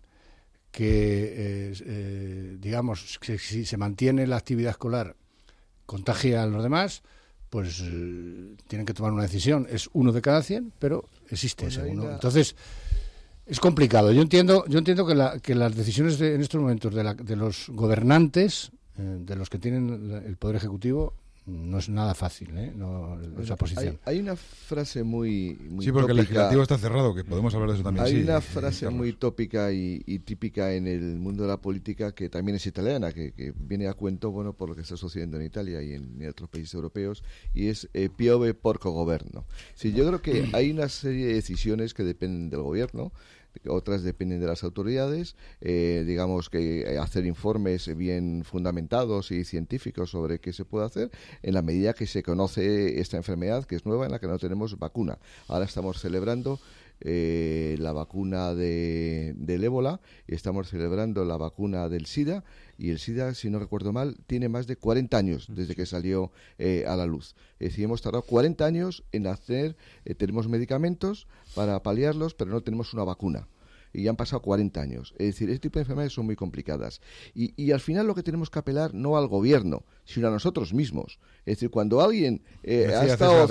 que, digamos, que si se mantiene la actividad escolar contagia a los demás, pues tienen que tomar una decisión. Es 1 de cada 100, pero existe ese 1. Entonces, es complicado. Yo entiendo que las decisiones en estos momentos de los gobernantes, de los que tienen el Poder Ejecutivo, no es nada fácil, esa posición. Hay una frase muy sí, porque tópica, el legislativo está cerrado, que podemos hablar de eso también. Hay una frase muy tópica y típica en el mundo de la política, que también es italiana, que viene a cuento, bueno, por lo que está sucediendo en Italia y en otros países europeos, y es piove porco governo. Sí, yo creo que hay una serie de decisiones que dependen del gobierno, otras dependen de las autoridades, digamos que hacer informes bien fundamentados y científicos sobre qué se puede hacer en la medida que se conoce esta enfermedad, que es nueva, en la que no tenemos vacuna. Ahora estamos celebrando la vacuna del ébola, y estamos celebrando la vacuna del SIDA, y el SIDA, si no recuerdo mal, tiene más de 40 años desde que salió a la luz. Es decir, hemos tardado 40 años en hacer, tenemos medicamentos para paliarlos, pero no tenemos una vacuna. Y ya han pasado 40 años. Es decir, este tipo de enfermedades son muy complicadas. Y al final lo que tenemos que apelar no al gobierno, sino a nosotros mismos. Es decir, cuando alguien ha estado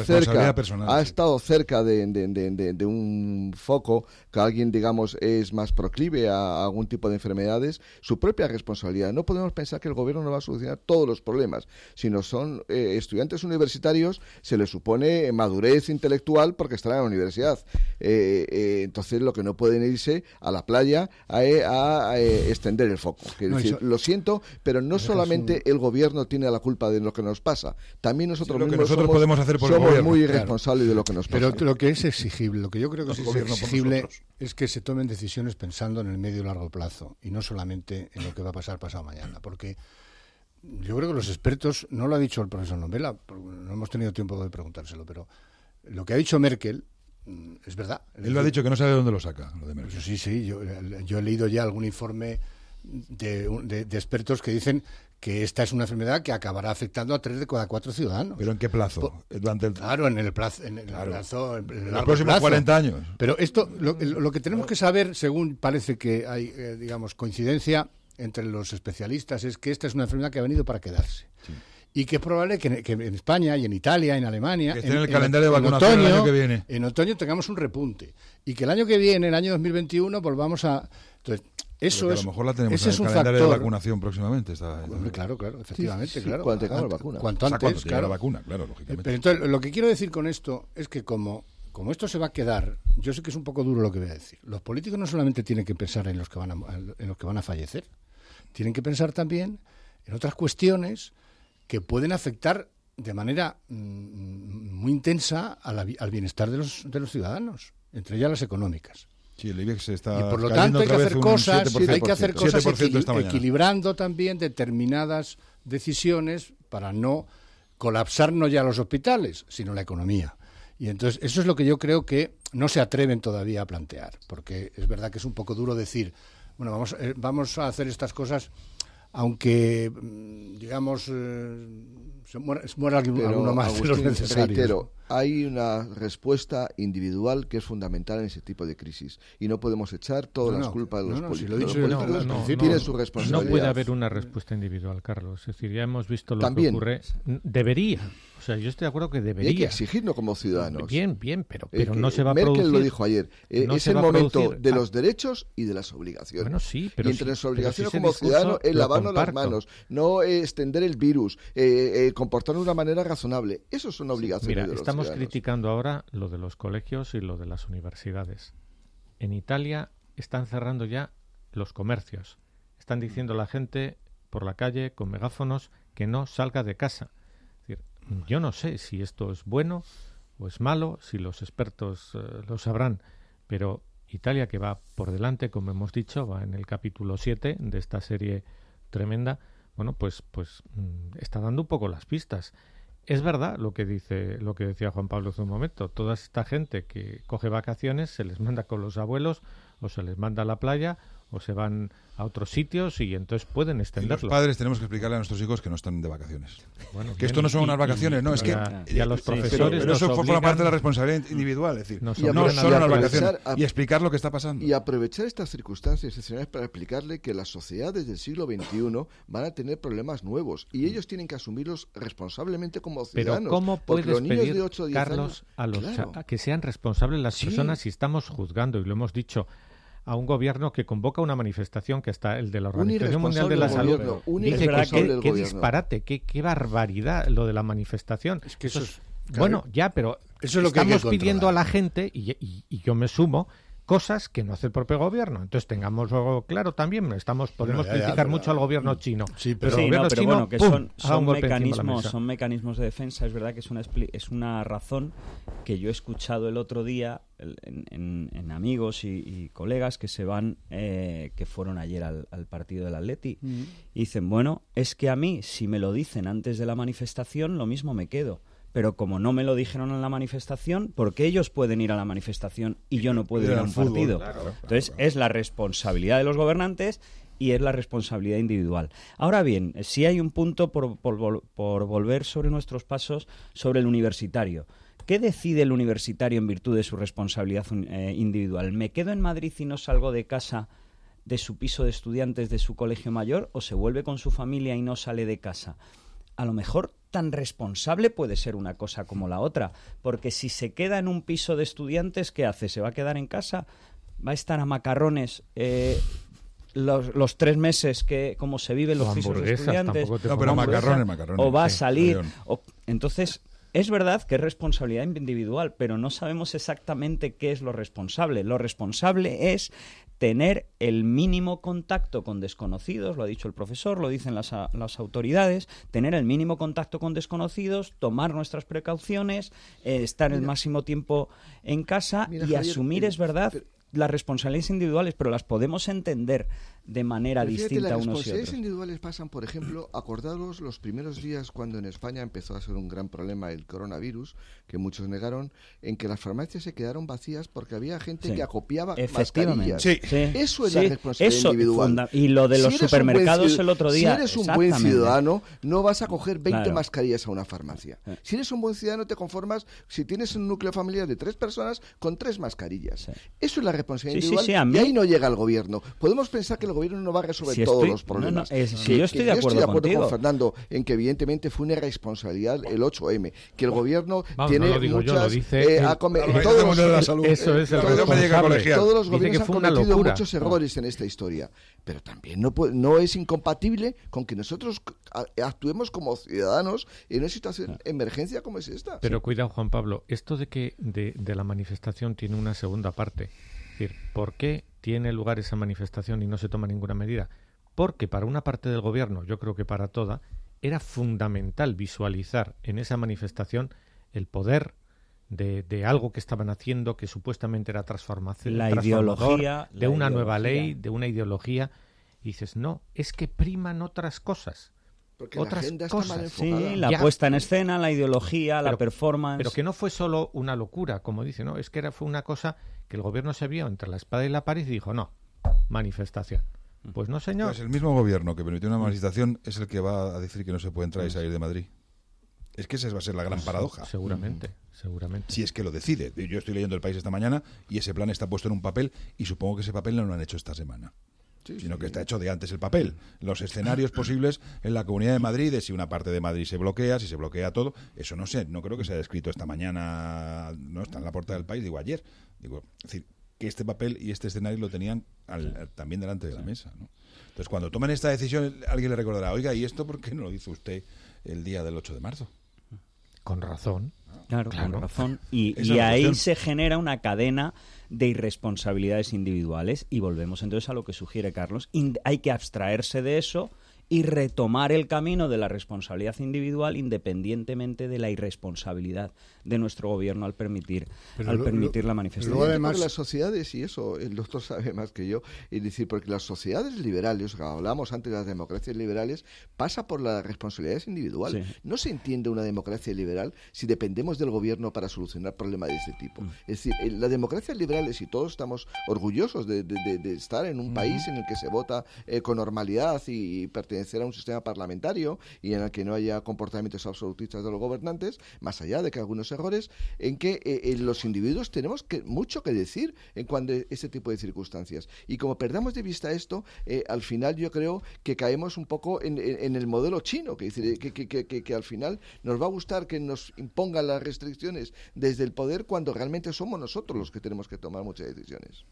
cerca de un foco, que alguien, digamos, es más proclive a algún tipo de enfermedades, su propia responsabilidad. No podemos pensar que el gobierno no va a solucionar todos los problemas. Si no son estudiantes universitarios, se les supone madurez intelectual porque están en la universidad. Entonces, lo que no pueden irse a la playa a extender el foco. Lo siento, pero no solamente el gobierno tiene la culpa de lo que nos pasa, también nosotros mismos podemos hacer por somos el gobierno, muy responsables de lo que nos pasa. Pero lo que es exigible, lo que yo creo que es exigible es que se tomen decisiones pensando en el medio y largo plazo y no solamente en lo que va a pasar pasado mañana, porque yo creo que los expertos, no lo ha dicho el profesor Nombela, no hemos tenido tiempo de preguntárselo, pero lo que ha dicho Merkel es verdad. Él lo ha dicho, que no sabe de dónde lo saca, lo de Merkel. Sí, yo he leído ya algún informe de expertos que dicen que esta es una enfermedad que acabará afectando a 3 de cada 4 ciudadanos. ¿Pero en qué plazo? Claro, en el plazo. En los próximos 40 años. Pero esto, lo que tenemos que saber, según parece que hay, digamos, coincidencia entre los especialistas, es que esta es una enfermedad que ha venido para quedarse. Sí. Y que es probable que en España y en Italia, en Alemania, que esté en el calendario de vacunación el año que viene. En otomño tengamos un repunte. Y que el año que viene, el año 2021, volvamos a... Entonces, eso a lo mejor la tenemos en el calendario de vacunación próximamente. Claro, efectivamente, sí, claro. Cuando tengamos la vacuna. Cuanto antes, la vacuna, claro, lógicamente. Pero entonces, lo que quiero decir con esto es que como esto se va a quedar, yo sé que es un poco duro lo que voy a decir. Los políticos no solamente tienen que pensar en los que van a fallecer, tienen que pensar también en otras cuestiones que pueden afectar de manera muy intensa al bienestar de los ciudadanos, entre ellas las económicas. Sí, el IBEX está y por lo tanto hay que hacer cosas, equilibrando también determinadas decisiones para no colapsar no ya los hospitales, sino la economía. Y entonces eso es lo que yo creo que no se atreven todavía a plantear, porque es verdad que es un poco duro decir, bueno, vamos a hacer estas cosas, aunque, digamos, muera alguno más de los necesarios. Reitero, hay una respuesta individual que es fundamental en ese tipo de crisis y no podemos echar todas las culpas de los políticos. Los políticos tienen su responsabilidad. No puede haber una respuesta individual, Carlos. Es decir, ya hemos visto lo que ocurre. Debería. O sea, yo estoy de acuerdo que debería. Y hay que exigirnos como ciudadanos. Bien, pero no se va a producir. Merkel lo dijo ayer. Es el momento de los derechos y de las obligaciones. Bueno, sí, pero y entre las obligaciones como ciudadano es lavarnos las manos, no extender el virus, comportarnos de una manera razonable. Eso son obligaciones de los estamos ciudadanos. Criticando ahora lo de los colegios y lo de las universidades. En Italia están cerrando ya los comercios. Están diciendo a la gente por la calle con megáfonos que no salga de casa. Es decir, yo no sé si esto es bueno o es malo, si los expertos lo sabrán, pero Italia, que va por delante, como hemos dicho, va en el capítulo 7 de esta serie tremenda, bueno, pues está dando un poco las pistas. Es verdad lo que decía Juan Pablo hace un momento. Toda esta gente que coge vacaciones se les manda con los abuelos o se les manda a la playa o se van a otros sitios y entonces pueden extenderlo. Y los padres tenemos que explicarle a nuestros hijos que no están de vacaciones. Bueno, que esto no son unas vacaciones, no, es que... Y a los profesores pero eso forma parte de la responsabilidad individual, es decir, no son unas vacaciones. Y explicar lo que está pasando. Y aprovechar estas circunstancias excepcionales para explicarle que las sociedades del siglo XXI van a tener problemas nuevos y ellos tienen que asumirlos responsablemente como ciudadanos. Pero ¿cómo puedes los niños pedir, de 8 o 10 Carlos, años, a que sean responsables las personas si estamos juzgando, y lo hemos dicho, a un gobierno que convoca una manifestación que está el de la Organización Mundial de la Salud dice qué disparate, qué barbaridad lo de la manifestación. Es que eso es, bueno, ya, pero eso es lo estamos que hay que pidiendo a la gente y yo me sumo cosas que no hace el propio gobierno. Entonces tengamos algo claro también. Podemos criticar mucho al gobierno chino. Sí, pero el gobierno chino, bueno, que son mecanismos de defensa. Es verdad que es una razón que yo he escuchado el otro día en amigos y colegas que se van, que fueron ayer al partido del Atleti. Y dicen, bueno, es que a mí, si me lo dicen antes de la manifestación, lo mismo me quedo. Pero como no me lo dijeron en la manifestación, ¿por qué ellos pueden ir a la manifestación y yo no puedo ir a un partido? Claro. Entonces, es la responsabilidad de los gobernantes y es la responsabilidad individual. Ahora bien, sí hay un punto por volver sobre nuestros pasos sobre el universitario. ¿Qué decide el universitario en virtud de su responsabilidad individual? ¿Me quedo en Madrid y no salgo de casa, de su piso de estudiantes, de su colegio mayor, o se vuelve con su familia y no sale de casa? A lo mejor tan responsable puede ser una cosa como la otra, porque si se queda en un piso de estudiantes, ¿qué hace? ¿Se va a quedar en casa? ¿Va a estar a macarrones los 3 meses que como se vive en los pisos de estudiantes? No, pero macarrones. O va a salir. Entonces, es verdad que es responsabilidad individual, pero no sabemos exactamente qué es lo responsable. Lo responsable es tener el mínimo contacto con desconocidos, lo ha dicho el profesor, lo dicen las autoridades, tener el mínimo contacto con desconocidos, tomar nuestras precauciones, estar el máximo tiempo en casa y Javier, asumir, es verdad, las responsabilidades individuales, pero las podemos entender de manera distinta a unos y otros. Las responsabilidades individuales pasan, por ejemplo, acordados los primeros días cuando en España empezó a ser un gran problema el coronavirus, que muchos negaron, en que las farmacias se quedaron vacías porque había gente que acopiaba mascarillas. Sí. Eso es la responsabilidad individual. Y lo de los supermercados el otro día. Si eres un buen ciudadano, no vas a coger 20 mascarillas a una farmacia. Si eres un buen ciudadano, te conformas, si tienes un núcleo familiar de 3 personas, con 3 mascarillas. Eso es la responsabilidad individual y ahí no llega el gobierno. Podemos pensar que el gobierno no va a resolver todos los problemas. Yo estoy de acuerdo con Fernando en que evidentemente fue una irresponsabilidad el 8M, que el gobierno tiene no lo digo muchas... Yo, lo dice todos los gobiernos han cometido muchos errores en esta historia, pero también no es incompatible con que nosotros actuemos como ciudadanos en una situación de emergencia como es esta. Pero cuidado, Juan Pablo, esto de que de la manifestación tiene una segunda parte. Es decir, ¿por qué tiene lugar esa manifestación y no se toma ninguna medida? Porque para una parte del gobierno, yo creo que para toda, era fundamental visualizar en esa manifestación el poder de algo que estaban haciendo, que supuestamente era transformación, la ideología de una nueva ley, de una ideología. Y dices, no, es que priman otras cosas. Porque otras la agenda cosas. Está mal enfocada. Sí, la puesta en escena, la ideología, la performance. Pero que no fue solo una locura, como dice, ¿no? Es que fue una cosa que el gobierno se vio entre la espada y la pared y dijo, no, manifestación. Pues no, señor. Pues el mismo gobierno que permitió una manifestación es el que va a decir que no se puede entrar y salir de Madrid. Es que esa va a ser la gran paradoja. Seguramente. Si es que lo decide. Yo estoy leyendo El País esta mañana y ese plan está puesto en un papel y supongo que ese papel no lo han hecho esta semana. Sino que está hecho de antes el papel. Los escenarios posibles en la Comunidad de Madrid, de si una parte de Madrid se bloquea, si se bloquea todo, eso no sé, no creo que se haya escrito esta mañana, no está en la portada del País, digo ayer. Digo, es decir, que este papel y este escenario lo tenían también delante de la mesa, ¿no? Entonces, cuando tomen esta decisión, alguien le recordará, oiga, ¿y esto por qué no lo hizo usted el día del 8 de marzo? Con razón. Claro, con razón. Y ahí se genera una cadena de irresponsabilidades individuales y volvemos entonces a lo que sugiere Carlos. Hay que abstraerse de eso y retomar el camino de la responsabilidad individual independientemente de la irresponsabilidad de nuestro gobierno al permitir la manifestación. Además, las sociedades, y eso el doctor sabe más que yo, es decir, porque las sociedades liberales, hablamos antes de las democracias liberales, pasa por la responsabilidad individual. Sí. No se entiende una democracia liberal si dependemos del gobierno para solucionar problemas de este tipo. Es decir, la democracia liberal es, y todos estamos orgullosos de estar en un país en el que se vota con normalidad y pertenecer a un sistema parlamentario y en el que no haya comportamientos absolutistas de los gobernantes, más allá de que algunos errores, en que los individuos tenemos mucho que decir en cuanto a este tipo de circunstancias. Y como perdamos de vista esto, al final yo creo que caemos un poco en el modelo chino, que al final nos va a gustar que nos impongan las restricciones desde el poder cuando realmente somos nosotros los que tenemos que tomar muchas decisiones.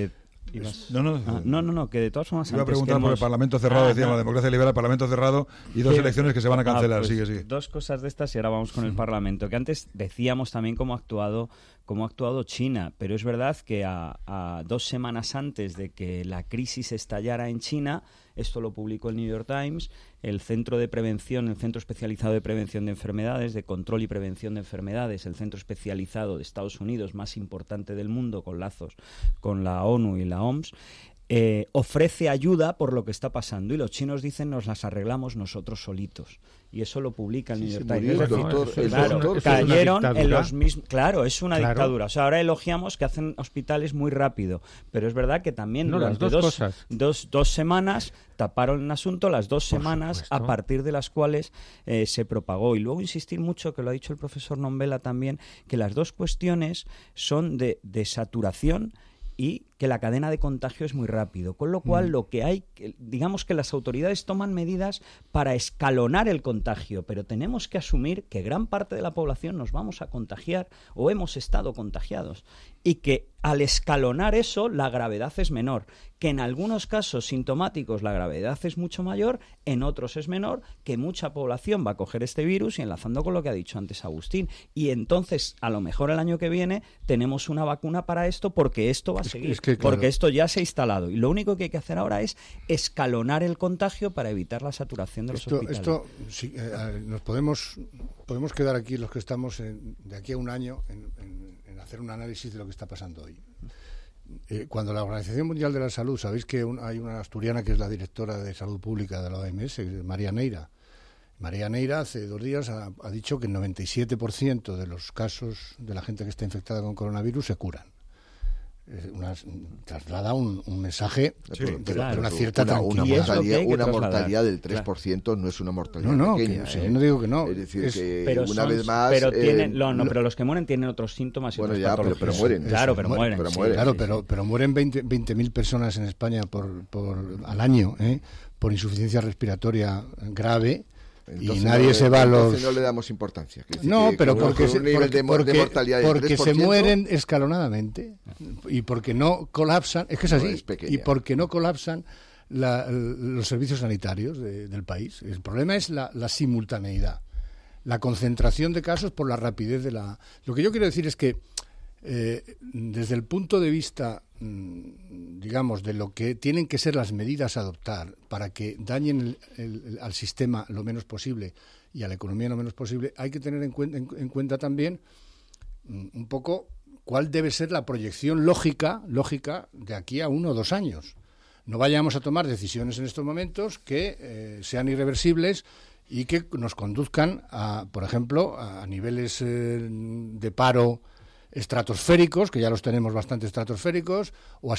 No, que de todas formas... Iba a preguntar por el Parlamento cerrado, decíamos, la democracia liberal, Parlamento cerrado y dos elecciones que se van a cancelar. Sigue. Dos cosas de estas y ahora vamos con el Parlamento, que antes decíamos también cómo ha actuado China, pero es verdad que a 2 semanas antes de que la crisis estallara en China, esto lo publicó el New York Times, el Centro Especializado de Prevención de Enfermedades, de Control y Prevención de Enfermedades, el centro especializado de Estados Unidos más importante del mundo, con lazos con la ONU y la OMS, ofrece ayuda por lo que está pasando, y los chinos dicen nos las arreglamos nosotros solitos. Y eso lo publica el New York Times. Cayeron en los mismos... Claro, es una dictadura. O sea, ahora elogiamos que hacen hospitales muy rápido, pero es verdad que también durante dos semanas taparon el asunto, las 2 semanas a partir de las cuales se propagó. Y luego insistir mucho, que lo ha dicho el profesor Nombela también, que las dos cuestiones son de saturación y que la cadena de contagio es muy rápido, con lo cual lo que hay, digamos que las autoridades toman medidas para escalonar el contagio, pero tenemos que asumir que gran parte de la población nos vamos a contagiar o hemos estado contagiados, y que al escalonar eso la gravedad es menor, que en algunos casos sintomáticos la gravedad es mucho mayor, en otros es menor, que mucha población va a coger este virus, y enlazando con lo que ha dicho antes Agustín, y entonces a lo mejor el año que viene tenemos una vacuna para esto, porque esto va a seguir. Porque esto ya se ha instalado, y lo único que hay que hacer ahora es escalonar el contagio para evitar la saturación de los hospitales. Sí, nos podemos quedar aquí los que estamos de aquí a un año en hacer un análisis de lo que está pasando hoy. Cuando la Organización Mundial de la Salud, sabéis que hay una asturiana que es la directora de Salud Pública de la OMS, María Neira. María Neira hace 2 días ha dicho que el 97% de los casos de la gente que está infectada con coronavirus se curan. Traslada un mensaje de una cierta tranquilidad. Una mortalidad del 3% no es una mortalidad pequeña. No digo que no. Es decir, que una vez más... Pero los que mueren tienen otros síntomas y otras patologías. Pero mueren. Claro, pero mueren. Pero mueren 20.000 personas en España al año por insuficiencia respiratoria grave. Entonces, y nadie se va a los... no le damos importancia. Pero porque se mueren escalonadamente y porque no colapsan, es que es así, y porque no colapsan los servicios sanitarios del país. El problema es la simultaneidad, la concentración de casos por la rapidez de la... Lo que yo quiero decir es que desde el punto de vista, digamos, de lo que tienen que ser las medidas a adoptar para que dañen al sistema lo menos posible y a la economía lo menos posible, hay que tener en cuenta también un poco cuál debe ser la proyección lógica de aquí a 1 o 2 años. No vayamos a tomar decisiones en estos momentos que sean irreversibles y que nos conduzcan por ejemplo, a niveles de paro estratosféricos, que ya los tenemos bastante estratosféricos, o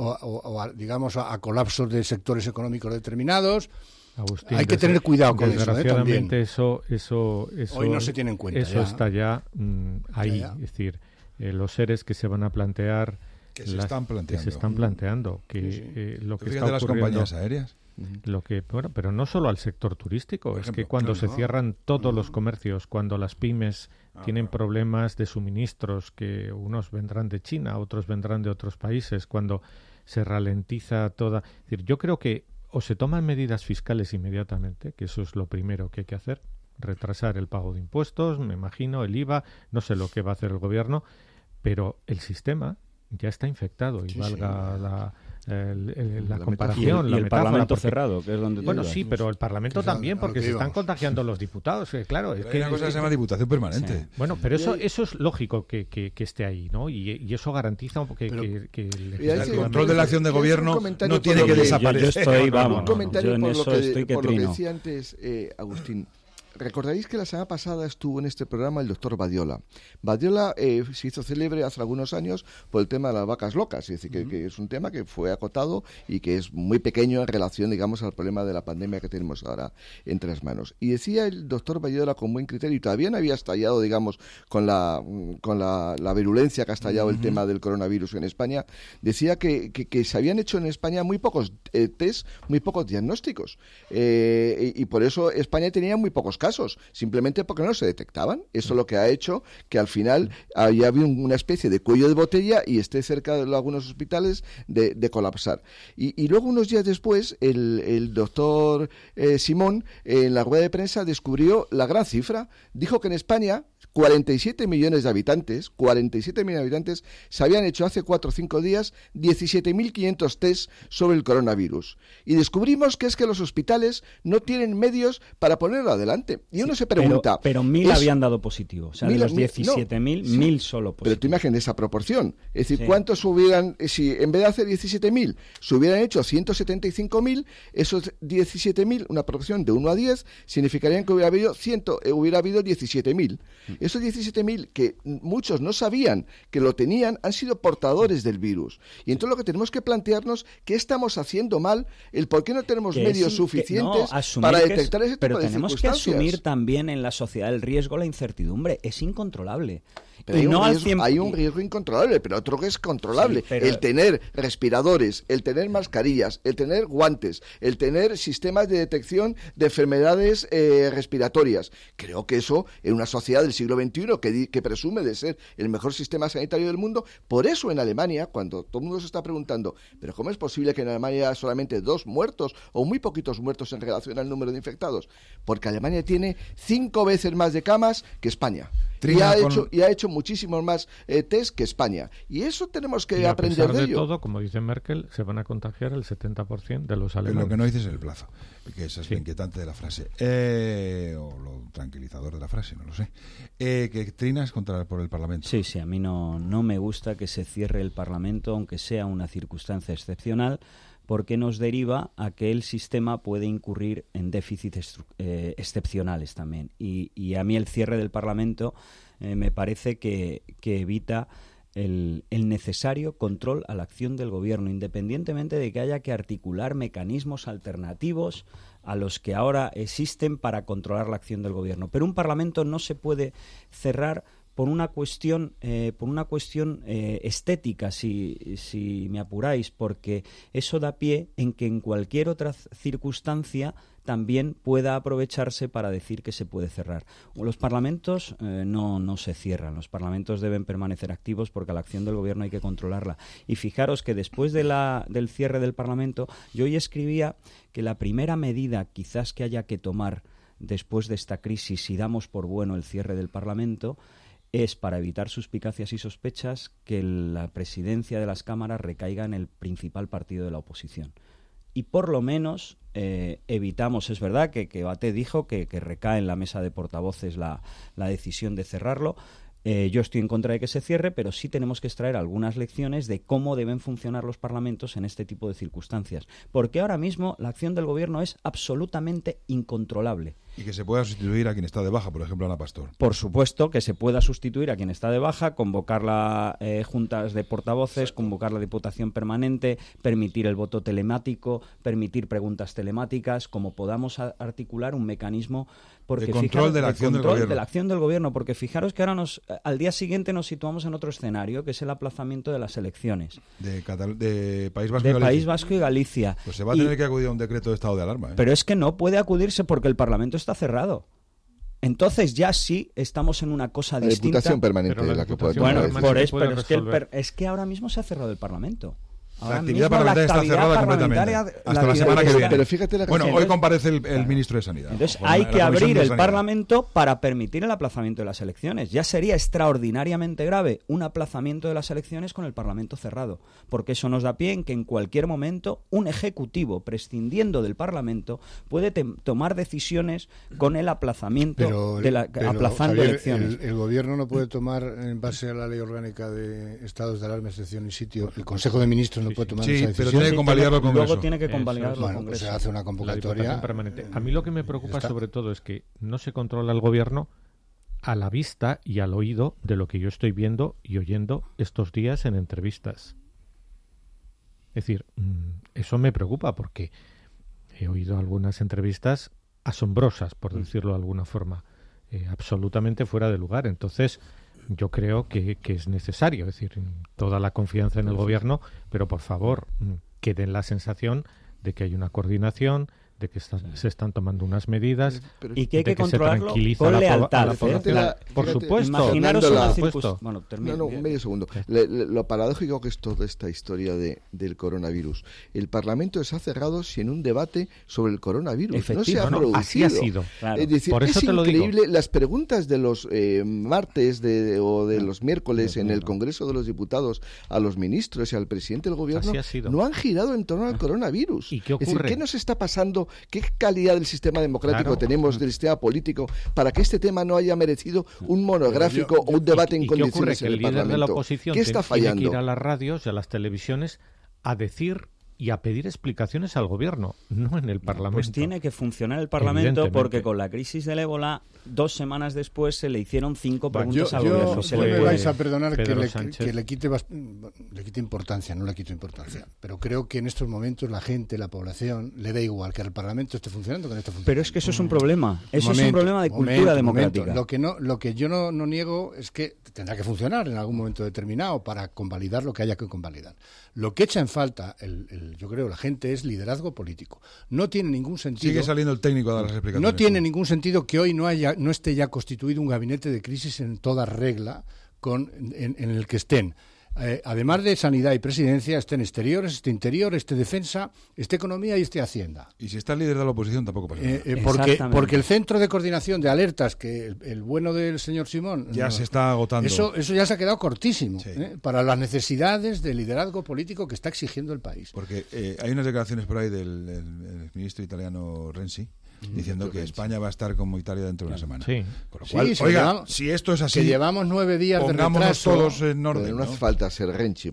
a colapsos de sectores económicos determinados. Agustín, hay que tener cuidado con eso. Desgraciadamente eso hoy no se tiene en cuenta. Eso está ya ahí. Es decir, los seres que se van a plantear, que se están planteando, lo que está ocurriendo, las compañías aéreas. Pero no solo al sector turístico, es que cuando se cierran todos los comercios, cuando las pymes tienen problemas de suministros, que unos vendrán de China, otros vendrán de otros países, cuando se ralentiza toda... Es decir, yo creo que o se toman medidas fiscales inmediatamente, que eso es lo primero que hay que hacer, retrasar el pago de impuestos, me imagino, el IVA, no sé lo que va a hacer el gobierno, pero el sistema ya está infectado y la comparación, y la el metáfora, Parlamento porque, cerrado, que es donde bueno, sí, pero el Parlamento también, porque se están contagiando los diputados. Claro, es que hay una cosa que se llama diputación permanente. Sí. Bueno, pero eso es lógico que esté ahí, ¿no? Y eso garantiza que el control de la acción de gobierno no tiene que desaparecer. Un comentario por lo que decía antes Agustín. Recordaréis que la semana pasada estuvo en este programa el doctor Badiola. Badiola se hizo célebre hace algunos años por el tema de las vacas locas, es decir, que es un tema que fue acotado y que es muy pequeño en relación, digamos, al problema de la pandemia que tenemos ahora entre las manos. Y decía el doctor Badiola con buen criterio, y todavía no había estallado, digamos, con la virulencia que ha estallado el tema del coronavirus en España, decía que se habían hecho en España muy pocos test, muy pocos diagnósticos, y por eso España tenía muy pocos casos, simplemente porque no se detectaban. Eso es lo que ha hecho que al final haya habido una especie de cuello de botella y esté cerca de algunos hospitales de colapsar. Y luego, unos días después, el doctor Simón, en la rueda de prensa, descubrió la gran cifra. Dijo que en España 47 millones de habitantes, se habían hecho hace 4 o 5 días 17.500 test sobre el coronavirus. Y descubrimos que es que los hospitales no tienen medios para ponerlo adelante. Y uno se pregunta... Pero 1.000 habían dado positivo. O sea, de los 17.000, 1.000 solo positivo. Pero tú imagínate esa proporción. Es decir, ¿cuántos hubieran... Si en vez de hacer 17.000, se hubieran hecho 175.000, esos 17.000, una proporción de 1 a 10, significarían que hubiera habido 17.000. Esos 17.000 que muchos no sabían que lo tenían han sido portadores del virus. Y entonces lo que tenemos que plantearnos qué estamos haciendo mal, el por qué no tenemos medios suficientes para detectar ese tipo de circunstancias. Pero tenemos que asumir también en la sociedad el riesgo, la incertidumbre. Es incontrolable. Pero hay un riesgo incontrolable, pero otro que es controlable. Sí, el tener respiradores, el tener mascarillas, el tener guantes, el tener sistemas de detección de enfermedades respiratorias. Creo que eso, en una sociedad del siglo XXI que presume de ser el mejor sistema sanitario del mundo, por eso en Alemania, cuando todo el mundo se está preguntando, ¿pero cómo es posible que en Alemania haya solamente 2 muertos o muy poquitos muertos en relación al número de infectados? Porque Alemania tiene 5 veces más de camas que España. Y ha hecho muchísimos más test que España. Y eso tenemos que aprender de ello. Todo, como dice Merkel, se van a contagiar el 70% de los alemanes. Lo que no dices es el plazo, que eso es lo inquietante de la frase. O lo tranquilizador de la frase, no lo sé. ¿Que trinas por el Parlamento? Sí, a mí no me gusta que se cierre el Parlamento, aunque sea una circunstancia excepcional, porque nos deriva a que el sistema puede incurrir en déficits excepcionales también. Y a mí el cierre del Parlamento me parece que evita el necesario control a la acción del Gobierno, independientemente de que haya que articular mecanismos alternativos a los que ahora existen para controlar la acción del Gobierno. Pero un Parlamento no se puede cerrar por una cuestión estética, si me apuráis, porque eso da pie en que en cualquier otra circunstancia también pueda aprovecharse para decir que se puede cerrar. Los parlamentos no se cierran, los parlamentos deben permanecer activos porque a la acción del Gobierno hay que controlarla. Y fijaros que después del cierre del Parlamento, yo hoy escribía que la primera medida quizás que haya que tomar después de esta crisis, si damos por bueno el cierre del Parlamento, es, para evitar suspicacias y sospechas, que la presidencia de las cámaras recaiga en el principal partido de la oposición. Y por lo menos evitamos, es verdad que Batet dijo que recae en la mesa de portavoces la decisión de cerrarlo. Yo estoy en contra de que se cierre, pero sí tenemos que extraer algunas lecciones de cómo deben funcionar los parlamentos en este tipo de circunstancias. Porque ahora mismo la acción del Gobierno es absolutamente incontrolable. Y que se pueda sustituir a quien está de baja, por ejemplo, Ana Pastor. Por supuesto que se pueda sustituir a quien está de baja, convocar las juntas de portavoces, convocar la Diputación Permanente, permitir el voto telemático, permitir preguntas telemáticas, como podamos articular un mecanismo de control de la acción del Gobierno, porque fijaros que ahora al día siguiente nos situamos en otro escenario, que es el aplazamiento de las elecciones. De País Vasco y Galicia. País Vasco y Galicia. Pues se va a tener que acudir a un decreto de estado de alarma. Pero es que no puede acudirse porque el Parlamento está cerrado. Entonces ya sí estamos en una cosa distinta. Diputación Permanente es la que puede tomar. Bueno, por eso, pero es que ahora mismo se ha cerrado el Parlamento. La actividad parlamentaria está cerrada completamente. Hasta la semana que viene. Pero fíjate hoy comparece el ministro de Sanidad. Entonces hay que abrir el Parlamento para permitir el aplazamiento de las elecciones. Ya sería extraordinariamente grave un aplazamiento de las elecciones con el Parlamento cerrado, porque eso nos da pie en que en cualquier momento un ejecutivo, prescindiendo del Parlamento, puede tomar decisiones con el aplazamiento aplazando Javier, elecciones. El gobierno no puede tomar, en base a la ley orgánica de estados de alarma, excepción y sitio, el Consejo de Ministros no puede tomar esa decisión. Pero tiene que convalidarlo el Congreso. Luego tiene que convalidarlo el Congreso. Pues se hace una convocatoria permanente. A mí lo que me preocupa sobre todo es que no se controla el gobierno a la vista y al oído de lo que yo estoy viendo y oyendo estos días en entrevistas. Es decir, eso me preocupa porque he oído algunas entrevistas asombrosas, por decirlo de alguna forma, absolutamente fuera de lugar. Entonces, yo creo que es necesario, es decir, toda la confianza en el gobierno, pero por favor, que den la sensación de que hay una coordinación, de que se están tomando unas medidas y que hay que controlarlo con lealtad. Por supuesto. Imaginaros una circunstancia. Bueno, medio segundo. Lo paradójico que es toda esta historia del coronavirus. El Parlamento se ha cerrado sin un debate sobre el coronavirus. No se ha producido. Así ha sido. Claro. Es decir, por eso es te increíble. lo digo. Las preguntas de los martes o de los miércoles en el Congreso de los Diputados a los ministros y al presidente del gobierno no han girado en torno al coronavirus. ¿Y qué ocurre? Es decir, ¿qué nos está pasando? ¿Qué calidad del sistema democrático tenemos, del sistema político, para que este tema no haya merecido un monográfico o un debate en condiciones en el Parlamento? ¿Qué ocurre? Que el líder de la oposición tiene que ir a las radios y a las televisiones a decir y a pedir explicaciones al gobierno, no en el Parlamento. Pues tiene que funcionar el Parlamento, porque con la crisis del ébola, 2 semanas después se le hicieron 5 preguntas al gobierno. No me vais a perdonar que le quite importancia, no le quito importancia, pero creo que en estos momentos la gente, la población, le da igual que el Parlamento esté funcionando que no esté funcionando. Pero es que eso es un problema, es un problema de cultura democrática. Lo que yo no niego es que tendrá que funcionar en algún momento determinado para convalidar lo que haya que convalidar. Lo que echa en falta yo creo, la gente es liderazgo político. No tiene ningún sentido. Sigue saliendo el técnico a dar las explicaciones. No tiene ningún sentido que hoy no esté ya constituido un gabinete de crisis en toda regla en el que estén. Además de sanidad y presidencia, estén exteriores, esté interior, esté defensa, esté economía y esté hacienda. Y si está el líder de la oposición tampoco pasa nada. Porque el centro de coordinación de alertas, que el bueno del señor Simón... Ya se está agotando. Eso ya se ha quedado cortísimo, para las necesidades de liderazgo político que está exigiendo el país. Porque hay unas declaraciones por ahí del ministro italiano Renzi, diciendo que España va a estar como Italia dentro de una semana. Sí. Con lo cual, si esto es así, que llevamos 9 días de retraso, todos en orden. No hace falta ser Renzi.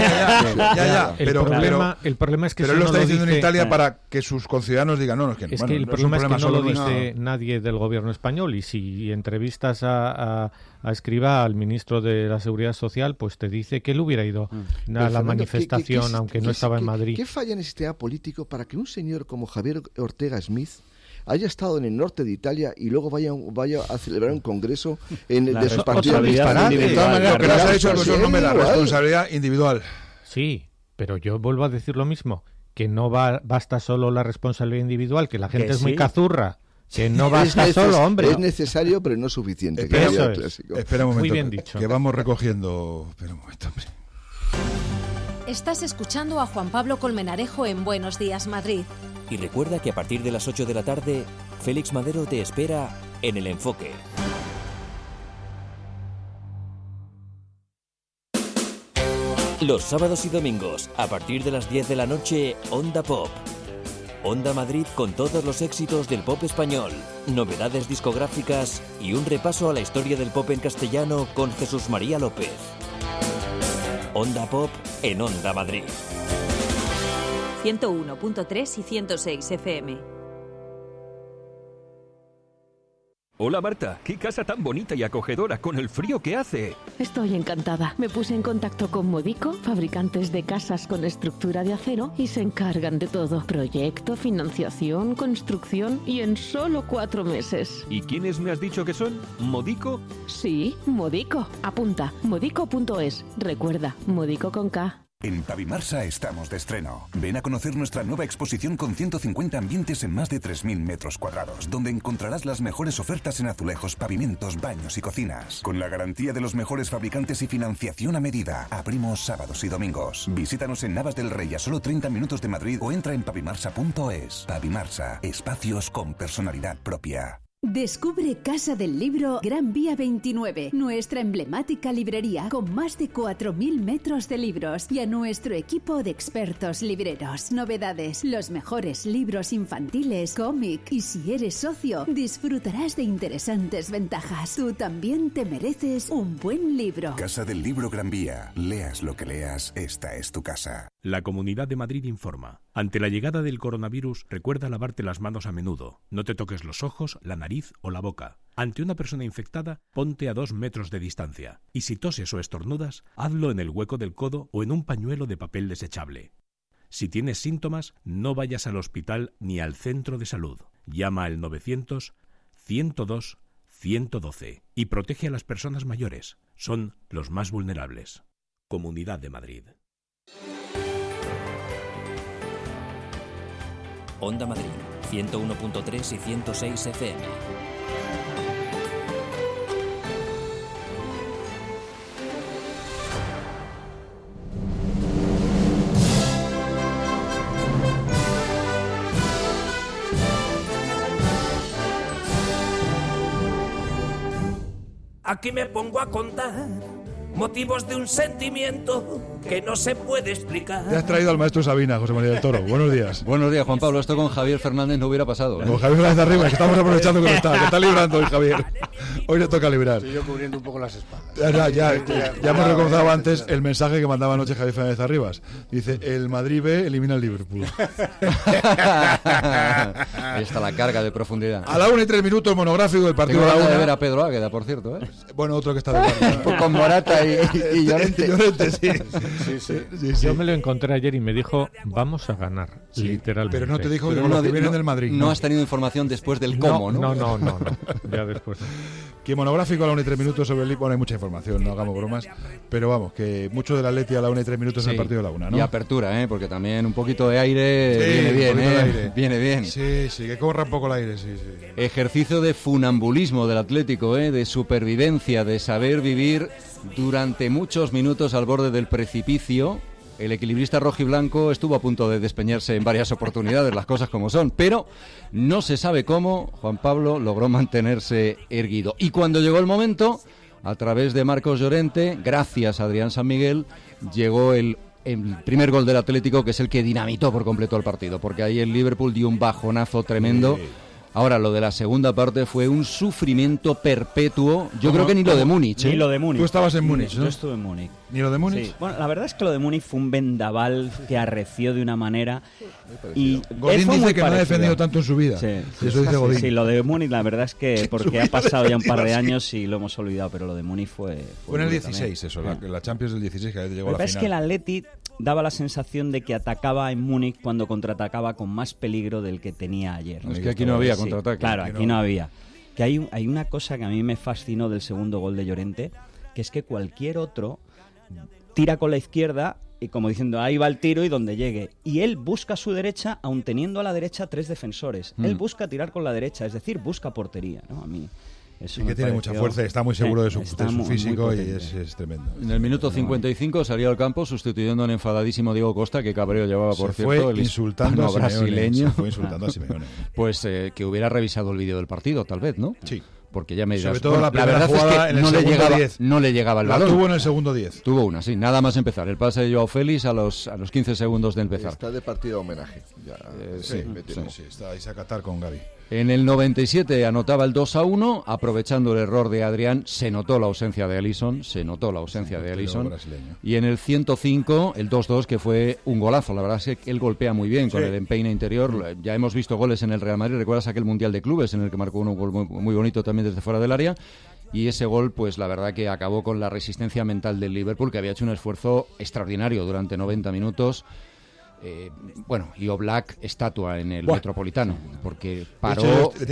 Ya. El problema es que pero él lo está diciendo en Italia para que sus conciudadanos digan no, que el problema es que no lo dice nadie del gobierno español, y si entrevistas a Escrivá, al ministro de la Seguridad Social, pues te dice que él hubiera ido a la manifestación, aunque no estaba en Madrid. ¿Qué falla en el sistema político para que un señor como Javier Ortega Smith haya estado en el norte de Italia y luego vaya a celebrar un congreso de sus partidos? De todas maneras, lo que nos ha dicho el nombre de la responsabilidad individual. Sí, pero yo vuelvo a decir lo mismo, que no basta solo la responsabilidad individual, que la gente es muy cazurra. Que no basta solo, hombre. Es necesario, pero no suficiente. Espera un momento, muy bien dicho. Que vamos recogiendo... Espera un momento, hombre. Estás escuchando a Juan Pablo Colmenarejo en Buenos Días, Madrid. Y recuerda que a partir de las 8 de la tarde, Félix Madero te espera en El Enfoque. Los sábados y domingos, a partir de las 10 de la noche, Onda Pop. Onda Madrid con todos los éxitos del pop español, novedades discográficas y un repaso a la historia del pop en castellano con Jesús María López. Onda Pop en Onda Madrid. 101.3 y 106 FM. Hola Marta, qué casa tan bonita y acogedora con el frío que hace. Estoy encantada. Me puse en contacto con Modico, fabricantes de casas con estructura de acero, y se encargan de todo. Proyecto, financiación, construcción, y en solo 4 meses. ¿Y quiénes me has dicho que son? ¿Modico? Sí, Modico. Apunta, modico.es. Recuerda, Modico con K. En Pavimarsa estamos de estreno. Ven a conocer nuestra nueva exposición con 150 ambientes en más de 3.000 metros cuadrados, donde encontrarás las mejores ofertas en azulejos, pavimentos, baños y cocinas. Con la garantía de los mejores fabricantes y financiación a medida. Abrimos sábados y domingos. Visítanos en Navas del Rey, a solo 30 minutos de Madrid, o entra en pavimarsa.es. Pavimarsa, espacios con personalidad propia. Descubre Casa del Libro Gran Vía 29, nuestra emblemática librería con más de 4.000 metros de libros y a nuestro equipo de expertos libreros. Novedades, los mejores libros infantiles, cómic, y si eres socio, disfrutarás de interesantes ventajas. Tú también te mereces un buen libro. Casa del Libro Gran Vía. Leas lo que leas, esta es tu casa. La Comunidad de Madrid informa. Ante la llegada del coronavirus, recuerda lavarte las manos a menudo. No te toques los ojos, la nariz o la boca. Ante una persona infectada, ponte a 2 metros de distancia. Y si toses o estornudas, hazlo en el hueco del codo o en un pañuelo de papel desechable. Si tienes síntomas, no vayas al hospital ni al centro de salud. Llama al 900-102-112 y protege a las personas mayores. Son los más vulnerables. Comunidad de Madrid. Onda Madrid, 101.3 y 106 FM. Aquí me pongo a contar motivos de un sentimiento que no se puede explicar. Te has traído al maestro Sabina, José María del Toro. Buenos días. Buenos días, Juan Pablo. Esto con Javier Fernández no hubiera pasado. Con Javier Fernández arriba, que estamos aprovechando que está librando hoy Javier. Hoy le toca librar. Estoy yo cubriendo un poco las espaldas. Ya hemos recordado antes el mensaje que mandaba anoche Javier Fernández Arribas. Dice, el Madrid B elimina al Liverpool. Ahí está la carga de profundidad. A la 1:03, monográfico del partido de la 1. de ver a Pedro Águeda, por cierto, ¿eh? Bueno, otro que está de parte. Con Morata y Llorente. Sí. Yo me lo encontré ayer y me dijo, vamos a ganar, literalmente. Pero no te dijo que los que vienen del Madrid. No has tenido información después del cómo, ¿no? No. Ya después. Que monográfico a la 1:03 sobre el Liverpool, hay mucha información, no hagamos bromas, pero vamos, que mucho del Atleti a la 1:03 en el partido de la 1, ¿no? Y apertura, porque también un poquito de aire viene bien, aire. Viene bien. Sí, que corra un poco el aire, sí. Ejercicio de funambulismo del Atlético, de supervivencia, de saber vivir durante muchos minutos al borde del precipicio. El equilibrista rojiblanco estuvo a punto de despeñarse en varias oportunidades, las cosas como son, pero no se sabe cómo Juan Pablo logró mantenerse erguido. Y cuando llegó el momento, a través de Marcos Llorente, gracias a Adrián San Miguel, llegó el primer gol del Atlético, que es el que dinamitó por completo el partido, porque ahí el Liverpool dio un bajonazo tremendo. Sí. Ahora, lo de la segunda parte fue un sufrimiento perpetuo. Yo creo que ni lo de Múnich. Ni lo de Múnich. Tú estabas en Múnich, ¿no? Yo estuve en Múnich. ¿Ni lo de Múnich? Sí. Bueno, la verdad es que lo de Múnich fue un vendaval que arreció de una manera. Y Godín dice que no ha defendido tanto en su vida. Sí, eso dice Godín. Sí, lo de Múnich, la verdad es que porque ha pasado ya un par de años y lo hemos olvidado, pero lo de Múnich fue en el 16, eso, la Champions del 16, que llegó a la final. Es que el Atleti daba la sensación de que atacaba en Múnich cuando contraatacaba con más peligro del que tenía ayer. Es que aquí no había contraataque. Claro, aquí no había. Que hay una cosa que a mí me fascinó del segundo gol de Llorente, que es que cualquier otro tira con la izquierda y como diciendo, ahí va el tiro y donde llegue. Y él busca su derecha, aun teniendo a la derecha 3 defensores. Él busca tirar con la derecha, es decir, busca portería, ¿no? A mí sí que tiene mucha fuerza, está muy seguro de su físico y es tremendo. En el minuto 55 salió al campo sustituyendo a un enfadadísimo Diego Costa, que cabreo llevaba, por cierto, fue el insultando a brasileño. Fue insultando a Simeone. Pues que hubiera revisado el vídeo del partido, tal vez, ¿no? Sí. Porque ya me dirás, sobre todo la verdad es que no le llegaba el balón. Tuvo en el segundo 10. Tuvo una, sí, nada más empezar. El pase de Joao Félix a los 15 segundos de empezar. Está de partido de homenaje. Ya, sí, está ahí a Qatar con Gavi. En el 97 anotaba el 2-1, aprovechando el error de Adrián, se notó la ausencia de Alisson, y en el 105 el 2-2, que fue un golazo. La verdad es que él golpea muy bien con el empeine interior. Ya hemos visto goles en el Real Madrid, ¿recuerdas aquel Mundial de Clubes en el que marcó un gol muy bonito también desde fuera del área? Y ese gol, pues la verdad que acabó con la resistencia mental del Liverpool, que había hecho un esfuerzo extraordinario durante 90 minutos. y Oblak estatua en el Metropolitano, porque paró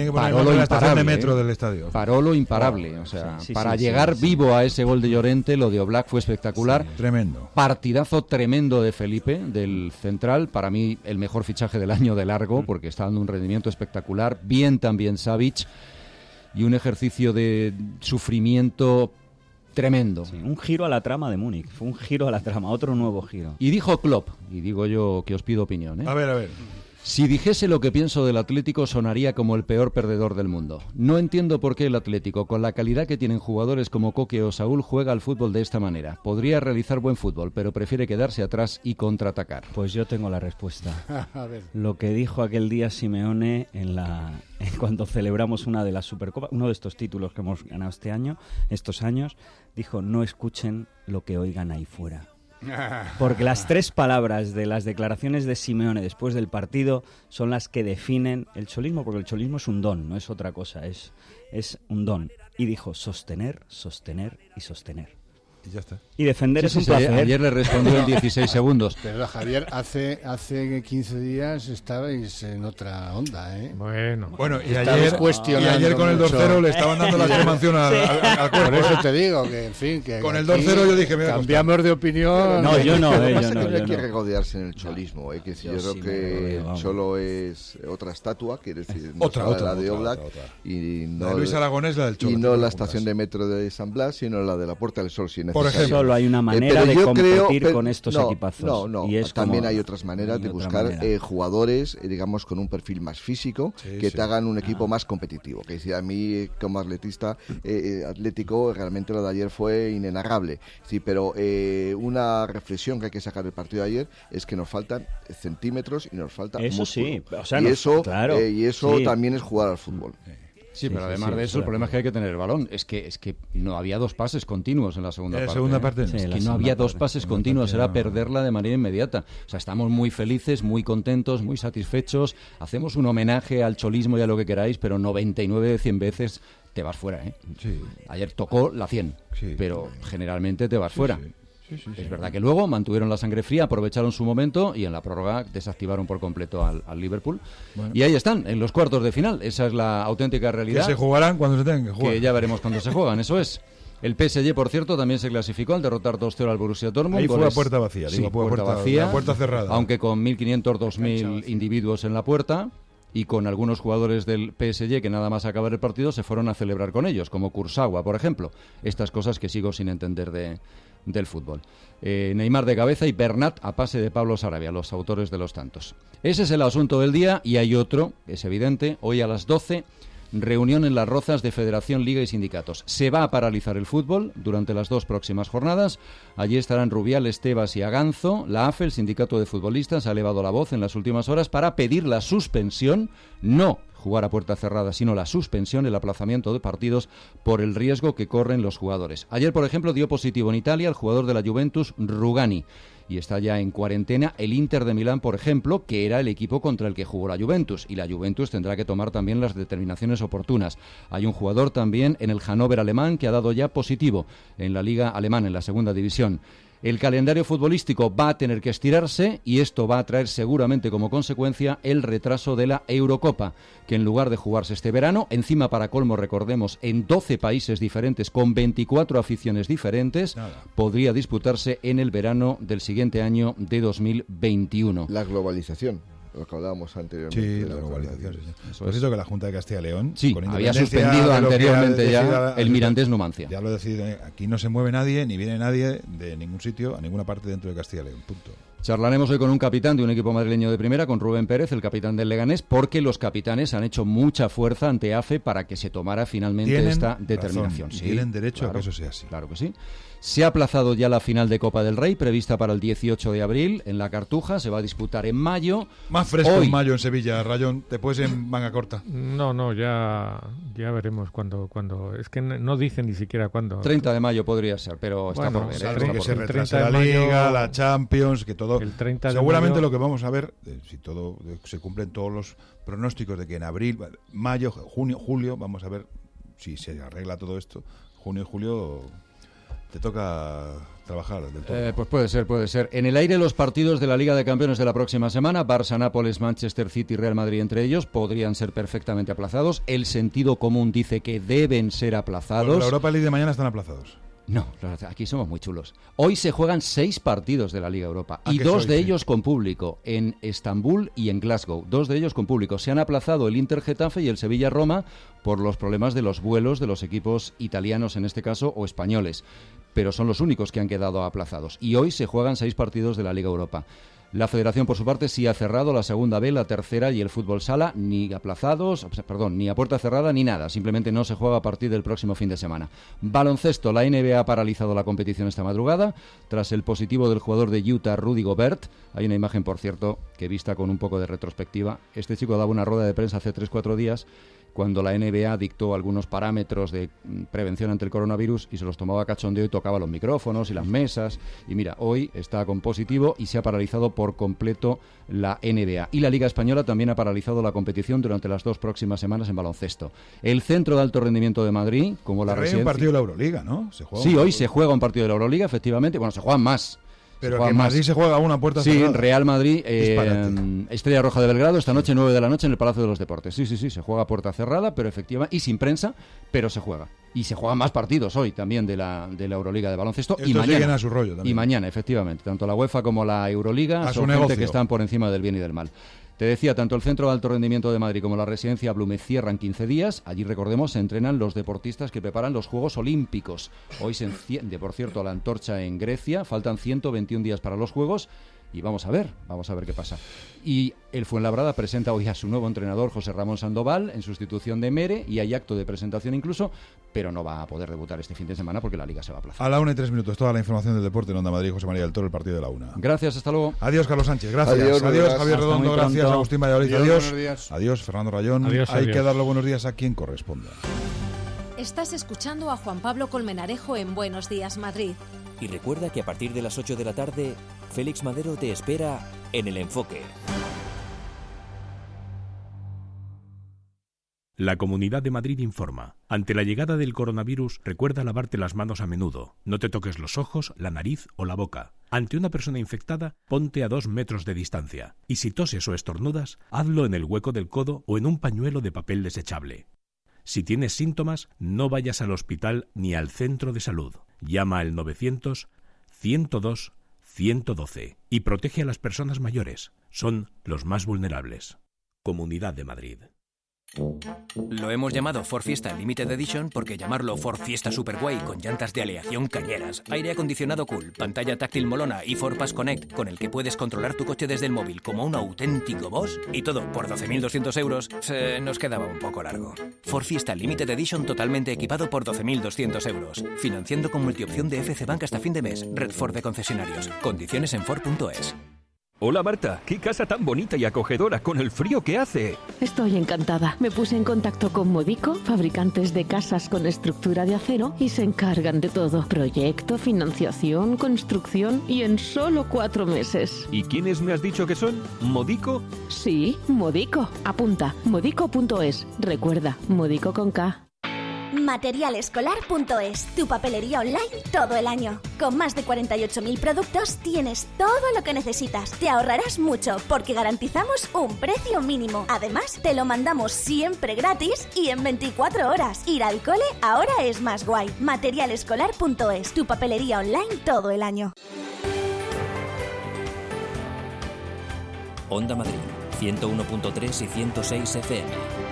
lo imparable. La estación de metro del estadio. Paró lo imparable. Para llegar vivo a ese gol de Llorente, lo de Oblak fue espectacular. Sí, tremendo. Partidazo tremendo de Felipe, del central. Para mí, el mejor fichaje del año de largo, porque está dando un rendimiento espectacular. Bien también Savic. Y un ejercicio de sufrimiento tremendo. Sí, un giro a la trama de Múnich, fue un giro a la trama, otro nuevo giro. Y dijo Klopp, y digo yo que os pido opinión, ¿eh? A ver. Si dijese lo que pienso del Atlético, sonaría como el peor perdedor del mundo. No entiendo por qué el Atlético, con la calidad que tienen jugadores como Coque o Saúl, juega al fútbol de esta manera. Podría realizar buen fútbol, pero prefiere quedarse atrás y contraatacar. Pues yo tengo la respuesta. A ver. Lo que dijo aquel día Simeone cuando celebramos una de las Supercopas, uno de estos títulos que hemos ganado estos años, dijo: no escuchen lo que oigan ahí fuera. Porque las 3 palabras de las declaraciones de Simeone después del partido son las que definen el cholismo, porque el cholismo es un don, no es otra cosa, es un don. Y dijo: sostener, sostener y sostener. Y ya está. Y defender es un placer. Ayer le respondió en 16 segundos. Pero Javier, hace 15 días estabais en otra onda, ¿eh? Bueno, y ayer con el 2-0 le estaban dando la extremación al cuerpo. Por eso te digo que, en fin, que con el 2-0 yo dije, cambiamos de opinión. No, yo no. No hay que regodearse en el cholismo, que yo creo que el Cholo es otra estatua, quiere decir, la de Oblak, y no la de Luis Aragonés, la del Cholo. Y no la estación de metro de San Blas, sino la de la Puerta del Sol, si Por ejemplo, solo hay una manera de competir con estos equipazos. No, y es también hay otras maneras de buscar jugadores, digamos, con un perfil más físico, que te hagan un equipo más competitivo. Que si a mí, como atletista, atlético, realmente lo de ayer fue inenarrable. Sí, pero una reflexión que hay que sacar del partido de ayer es que nos faltan centímetros y nos falta eso músculo. Sí, o sea, y eso también es jugar al fútbol. Sí, pero además de eso, el problema es que hay que tener el balón. Es que no había 2 pases continuos en la segunda parte. Es que no había 2 pases continuos, era perderla de manera inmediata. O sea, estamos muy felices, muy contentos, muy satisfechos. Hacemos un homenaje al cholismo y a lo que queráis, pero 99 de 100 veces te vas fuera, ¿eh? Sí. Ayer tocó la 100, pero generalmente te vas fuera. Es verdad que luego mantuvieron la sangre fría, aprovecharon su momento y en la prórroga desactivaron por completo al Liverpool. Bueno. Y ahí están, en los cuartos de final. Esa es la auténtica realidad. Que se jugarán cuando se tengan que jugar. Que ya veremos cuando se juegan, eso es. El PSG, por cierto, también se clasificó al derrotar 2-0 al Borussia Dortmund. Ahí fue a puerta vacía. Sí, puerta vacía. La puerta cerrada. Aunque con 1.500, 2.000 individuos en la puerta. Y con algunos jugadores del PSG que nada más acabar el partido se fueron a celebrar con ellos, como Kurzawa, por ejemplo. Estas cosas que sigo sin entender del fútbol. Neymar de cabeza y Bernat a pase de Pablo Sarabia, los autores de los tantos. Ese es el asunto del día y hay otro, es evidente, hoy a las 12, reunión en Las Rozas de Federación, Liga y Sindicatos. Se va a paralizar el fútbol durante las 2 próximas jornadas. Allí estarán Rubiales, Tebas y Aganzo. La AFE, el sindicato de futbolistas, ha elevado la voz en las últimas horas para pedir la suspensión, no jugar a puerta cerrada, sino la suspensión, el aplazamiento de partidos por el riesgo que corren los jugadores. Ayer, por ejemplo, dio positivo en Italia el jugador de la Juventus, Rugani, y está ya en cuarentena el Inter de Milán, por ejemplo, que era el equipo contra el que jugó la Juventus, y la Juventus tendrá que tomar también las determinaciones oportunas. Hay un jugador también en el Hannover alemán que ha dado ya positivo en la Liga Alemana, en la segunda división. El calendario futbolístico va a tener que estirarse y esto va a traer seguramente como consecuencia el retraso de la Eurocopa, que en lugar de jugarse este verano, encima para colmo recordemos en 12 países diferentes con 24 aficiones diferentes, podría disputarse en el verano del siguiente año de 2021. La globalización. Lo que hablábamos anteriormente. Sí, la globalización. Pues eso que la Junta de Castilla y León había suspendido anteriormente ya el Mirandés-Numancia. Ya lo decide, aquí no se mueve nadie, ni viene nadie de ningún sitio, a ninguna parte dentro de Castilla y León. Punto. Charlaremos hoy con un capitán de un equipo madrileño de primera, con Rubén Pérez, el capitán del Leganés, porque los capitanes han hecho mucha fuerza ante AFE para que se tomara finalmente esta determinación. Sí, tienen derecho a que eso sea así. Claro que sí. Se ha aplazado ya la final de Copa del Rey, prevista para el 18 de abril en la Cartuja. Se va a disputar en mayo. Más fresco hoy. En mayo en Sevilla, Rayón. ¿Te puedes en manga corta? No, ya veremos cuándo. Es que no dicen ni siquiera cuándo. 30 de mayo podría ser, pero está por ver. Que se retrase la Liga, la Champions, que todo. El 30 de seguramente mayo, lo que vamos a ver, si todo se cumplen todos los pronósticos de que en abril, mayo, junio, julio, vamos a ver si se arregla todo esto. Junio y julio te toca trabajar del todo. Pues puede ser. En el aire los partidos de la Liga de Campeones de la próxima semana, Barça, Nápoles, Manchester City y Real Madrid entre ellos, podrían ser perfectamente aplazados. El sentido común dice que deben ser aplazados. Pues la Europa League de mañana están aplazados. No, aquí somos muy chulos. Hoy se juegan 6 partidos de la Liga Europa y 2 de ellos con público, en Estambul y en Glasgow. 2 de ellos con público. Se han aplazado el Inter Getafe y el Sevilla Roma por los problemas de los vuelos de los equipos italianos en este caso o españoles, pero son los únicos que han quedado aplazados. Y hoy se juegan 6 partidos de la Liga Europa. La Federación, por su parte, sí ha cerrado la segunda B, la tercera y el fútbol sala, ni a puerta cerrada ni nada. Simplemente no se juega a partir del próximo fin de semana. Baloncesto, la NBA ha paralizado la competición esta madrugada tras el positivo del jugador de Utah, Rudy Gobert. Hay una imagen, por cierto, que vista con un poco de retrospectiva. Este chico daba una rueda de prensa hace 3-4 días cuando la NBA dictó algunos parámetros de prevención ante el coronavirus y se los tomaba a cachondeo y tocaba los micrófonos y las mesas. Y mira, hoy está con positivo y se ha paralizado por completo la NBA. Y la Liga Española también ha paralizado la competición durante las 2 próximas semanas en baloncesto. El Centro de Alto Rendimiento de Madrid, como la residencia... Hay un partido de la Euroliga, ¿no? Hoy se juega un partido de la Euroliga, efectivamente. Bueno, se juegan más. Pero que en Madrid se juega a una puerta cerrada. Sí, Real Madrid, Estrella Roja de Belgrado, esta noche 9 de la noche en el Palacio de los Deportes. Sí, se juega a puerta cerrada, pero efectivamente, y sin prensa, pero se juega. Y se juegan más partidos hoy también de la Euroliga de baloncesto. Estos y mañana a su rollo también. Y mañana, efectivamente, tanto la UEFA como la Euroliga son gente que están por encima del bien y del mal. Te decía, tanto el Centro de Alto Rendimiento de Madrid como la Residencia Blume cierran 15 días. Allí, recordemos, se entrenan los deportistas que preparan los Juegos Olímpicos. Hoy se enciende, por cierto, la antorcha en Grecia. Faltan 121 días para los Juegos. Y vamos a ver qué pasa. Y el Fuenlabrada presenta hoy a su nuevo entrenador, José Ramón Sandoval, en sustitución de Mere, y hay acto de presentación incluso, pero no va a poder debutar este fin de semana porque la Liga se va a aplazar. A la 1:03, toda la información del deporte en Onda Madrid, José María del Toro, el partido de la 1. Gracias, hasta luego. Adiós, Carlos Sánchez, gracias. Adiós Javier Redondo, gracias, Agustín Valladolid, adiós, Fernando Rayón. Hay que dar los buenos días a quien corresponda. Estás escuchando a Juan Pablo Colmenarejo en Buenos Días, Madrid. Y recuerda que a partir de las 8 de la tarde, Félix Madero te espera en El Enfoque. La Comunidad de Madrid informa. Ante la llegada del coronavirus, recuerda lavarte las manos a menudo. No te toques los ojos, la nariz o la boca. Ante una persona infectada, ponte a 2 metros de distancia. Y si toses o estornudas, hazlo en el hueco del codo o en un pañuelo de papel desechable. Si tienes síntomas, no vayas al hospital ni al centro de salud. Llama al 900-102-112 y protege a las personas mayores. Son los más vulnerables. Comunidad de Madrid. Lo hemos llamado Ford Fiesta Limited Edition porque llamarlo Ford Fiesta Superguay con llantas de aleación cañeras, aire acondicionado cool, pantalla táctil molona y Ford Pass Connect con el que puedes controlar tu coche desde el móvil como un auténtico boss y todo por 12.200 euros se nos quedaba un poco largo. Ford Fiesta Limited Edition totalmente equipado por 12.200 euros, financiando con multiopción de FC Bank hasta fin de mes. Red Ford de concesionarios. Condiciones en Ford.es. Hola Marta, qué casa tan bonita y acogedora con el frío que hace. Estoy encantada. Me puse en contacto con Modico, fabricantes de casas con estructura de acero, y se encargan de todo. Proyecto, financiación, construcción y en solo 4 meses. ¿Y quiénes me has dicho que son? ¿Modico? Sí, Modico. Apunta, modico.es. Recuerda, Modico con K. Materialescolar.es, tu papelería online todo el año. Con más de 48.000 productos tienes todo lo que necesitas. Te ahorrarás mucho porque garantizamos un precio mínimo. Además, te lo mandamos siempre gratis y en 24 horas. Ir al cole ahora es más guay. Materialescolar.es, tu papelería online todo el año. Onda Madrid, 101.3 y 106 FM.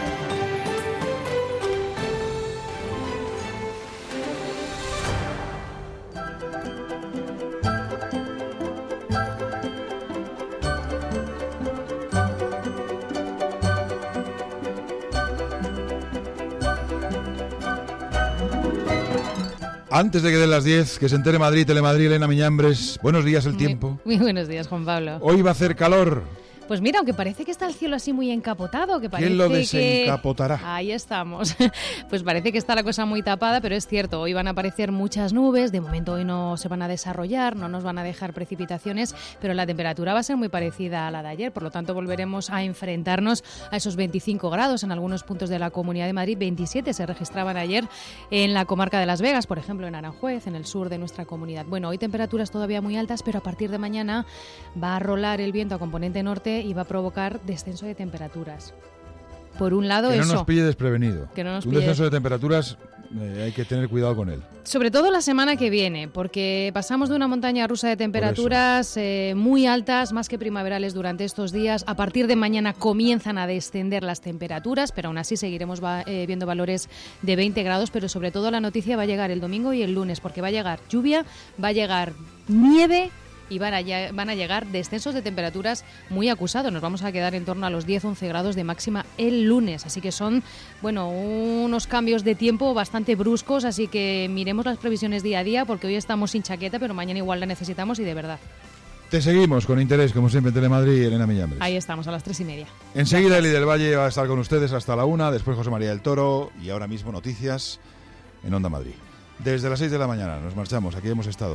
Antes de que den las 10, que se entere Madrid, Telemadrid, Elena Miñambres. Buenos días, el tiempo. Muy buenos días, Juan Pablo. Hoy va a hacer calor. Pues mira, aunque parece que está el cielo así muy encapotado, que parece ¿Quién lo desencapotará? Ahí estamos. Pues parece que está la cosa muy tapada, pero es cierto, hoy van a aparecer muchas nubes, de momento hoy no se van a desarrollar, no nos van a dejar precipitaciones, pero la temperatura va a ser muy parecida a la de ayer, por lo tanto volveremos a enfrentarnos a esos 25 grados en algunos puntos de la Comunidad de Madrid, 27 se registraban ayer en la comarca de Las Vegas, por ejemplo en Aranjuez, en el sur de nuestra comunidad. Bueno, hoy temperaturas todavía muy altas, pero a partir de mañana va a rolar el viento a componente norte y va a provocar descenso de temperaturas. Por un lado, que no eso. nos pille desprevenido. Que no nos un pille... descenso de temperaturas hay que tener cuidado con él. Sobre todo la semana que viene, porque pasamos de una montaña rusa de temperaturas muy altas, más que primaverales durante estos días. A partir de mañana comienzan a descender las temperaturas, pero aún así seguiremos viendo valores de 20 grados, pero sobre todo la noticia va a llegar el domingo y el lunes, porque va a llegar lluvia, va a llegar nieve y van a llegar descensos de temperaturas muy acusados. Nos vamos a quedar en torno a los 10-11 grados de máxima el lunes. Así que son, bueno, unos cambios de tiempo bastante bruscos. Así que miremos las previsiones día a día, porque hoy estamos sin chaqueta, pero mañana igual la necesitamos y de verdad. Te seguimos con interés, como siempre, en Telemadrid y Elena Millambres. Ahí estamos, a las 3:30. Enseguida Eli del Valle va a estar con ustedes hasta la 1, después José María del Toro y ahora mismo noticias en Onda Madrid. Desde las 6 de la mañana nos marchamos, aquí hemos estado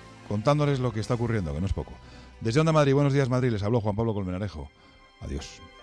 contándoles lo que está ocurriendo, que no es poco. Desde Onda Madrid, buenos días Madrid, les habló Juan Pablo Colmenarejo. Adiós.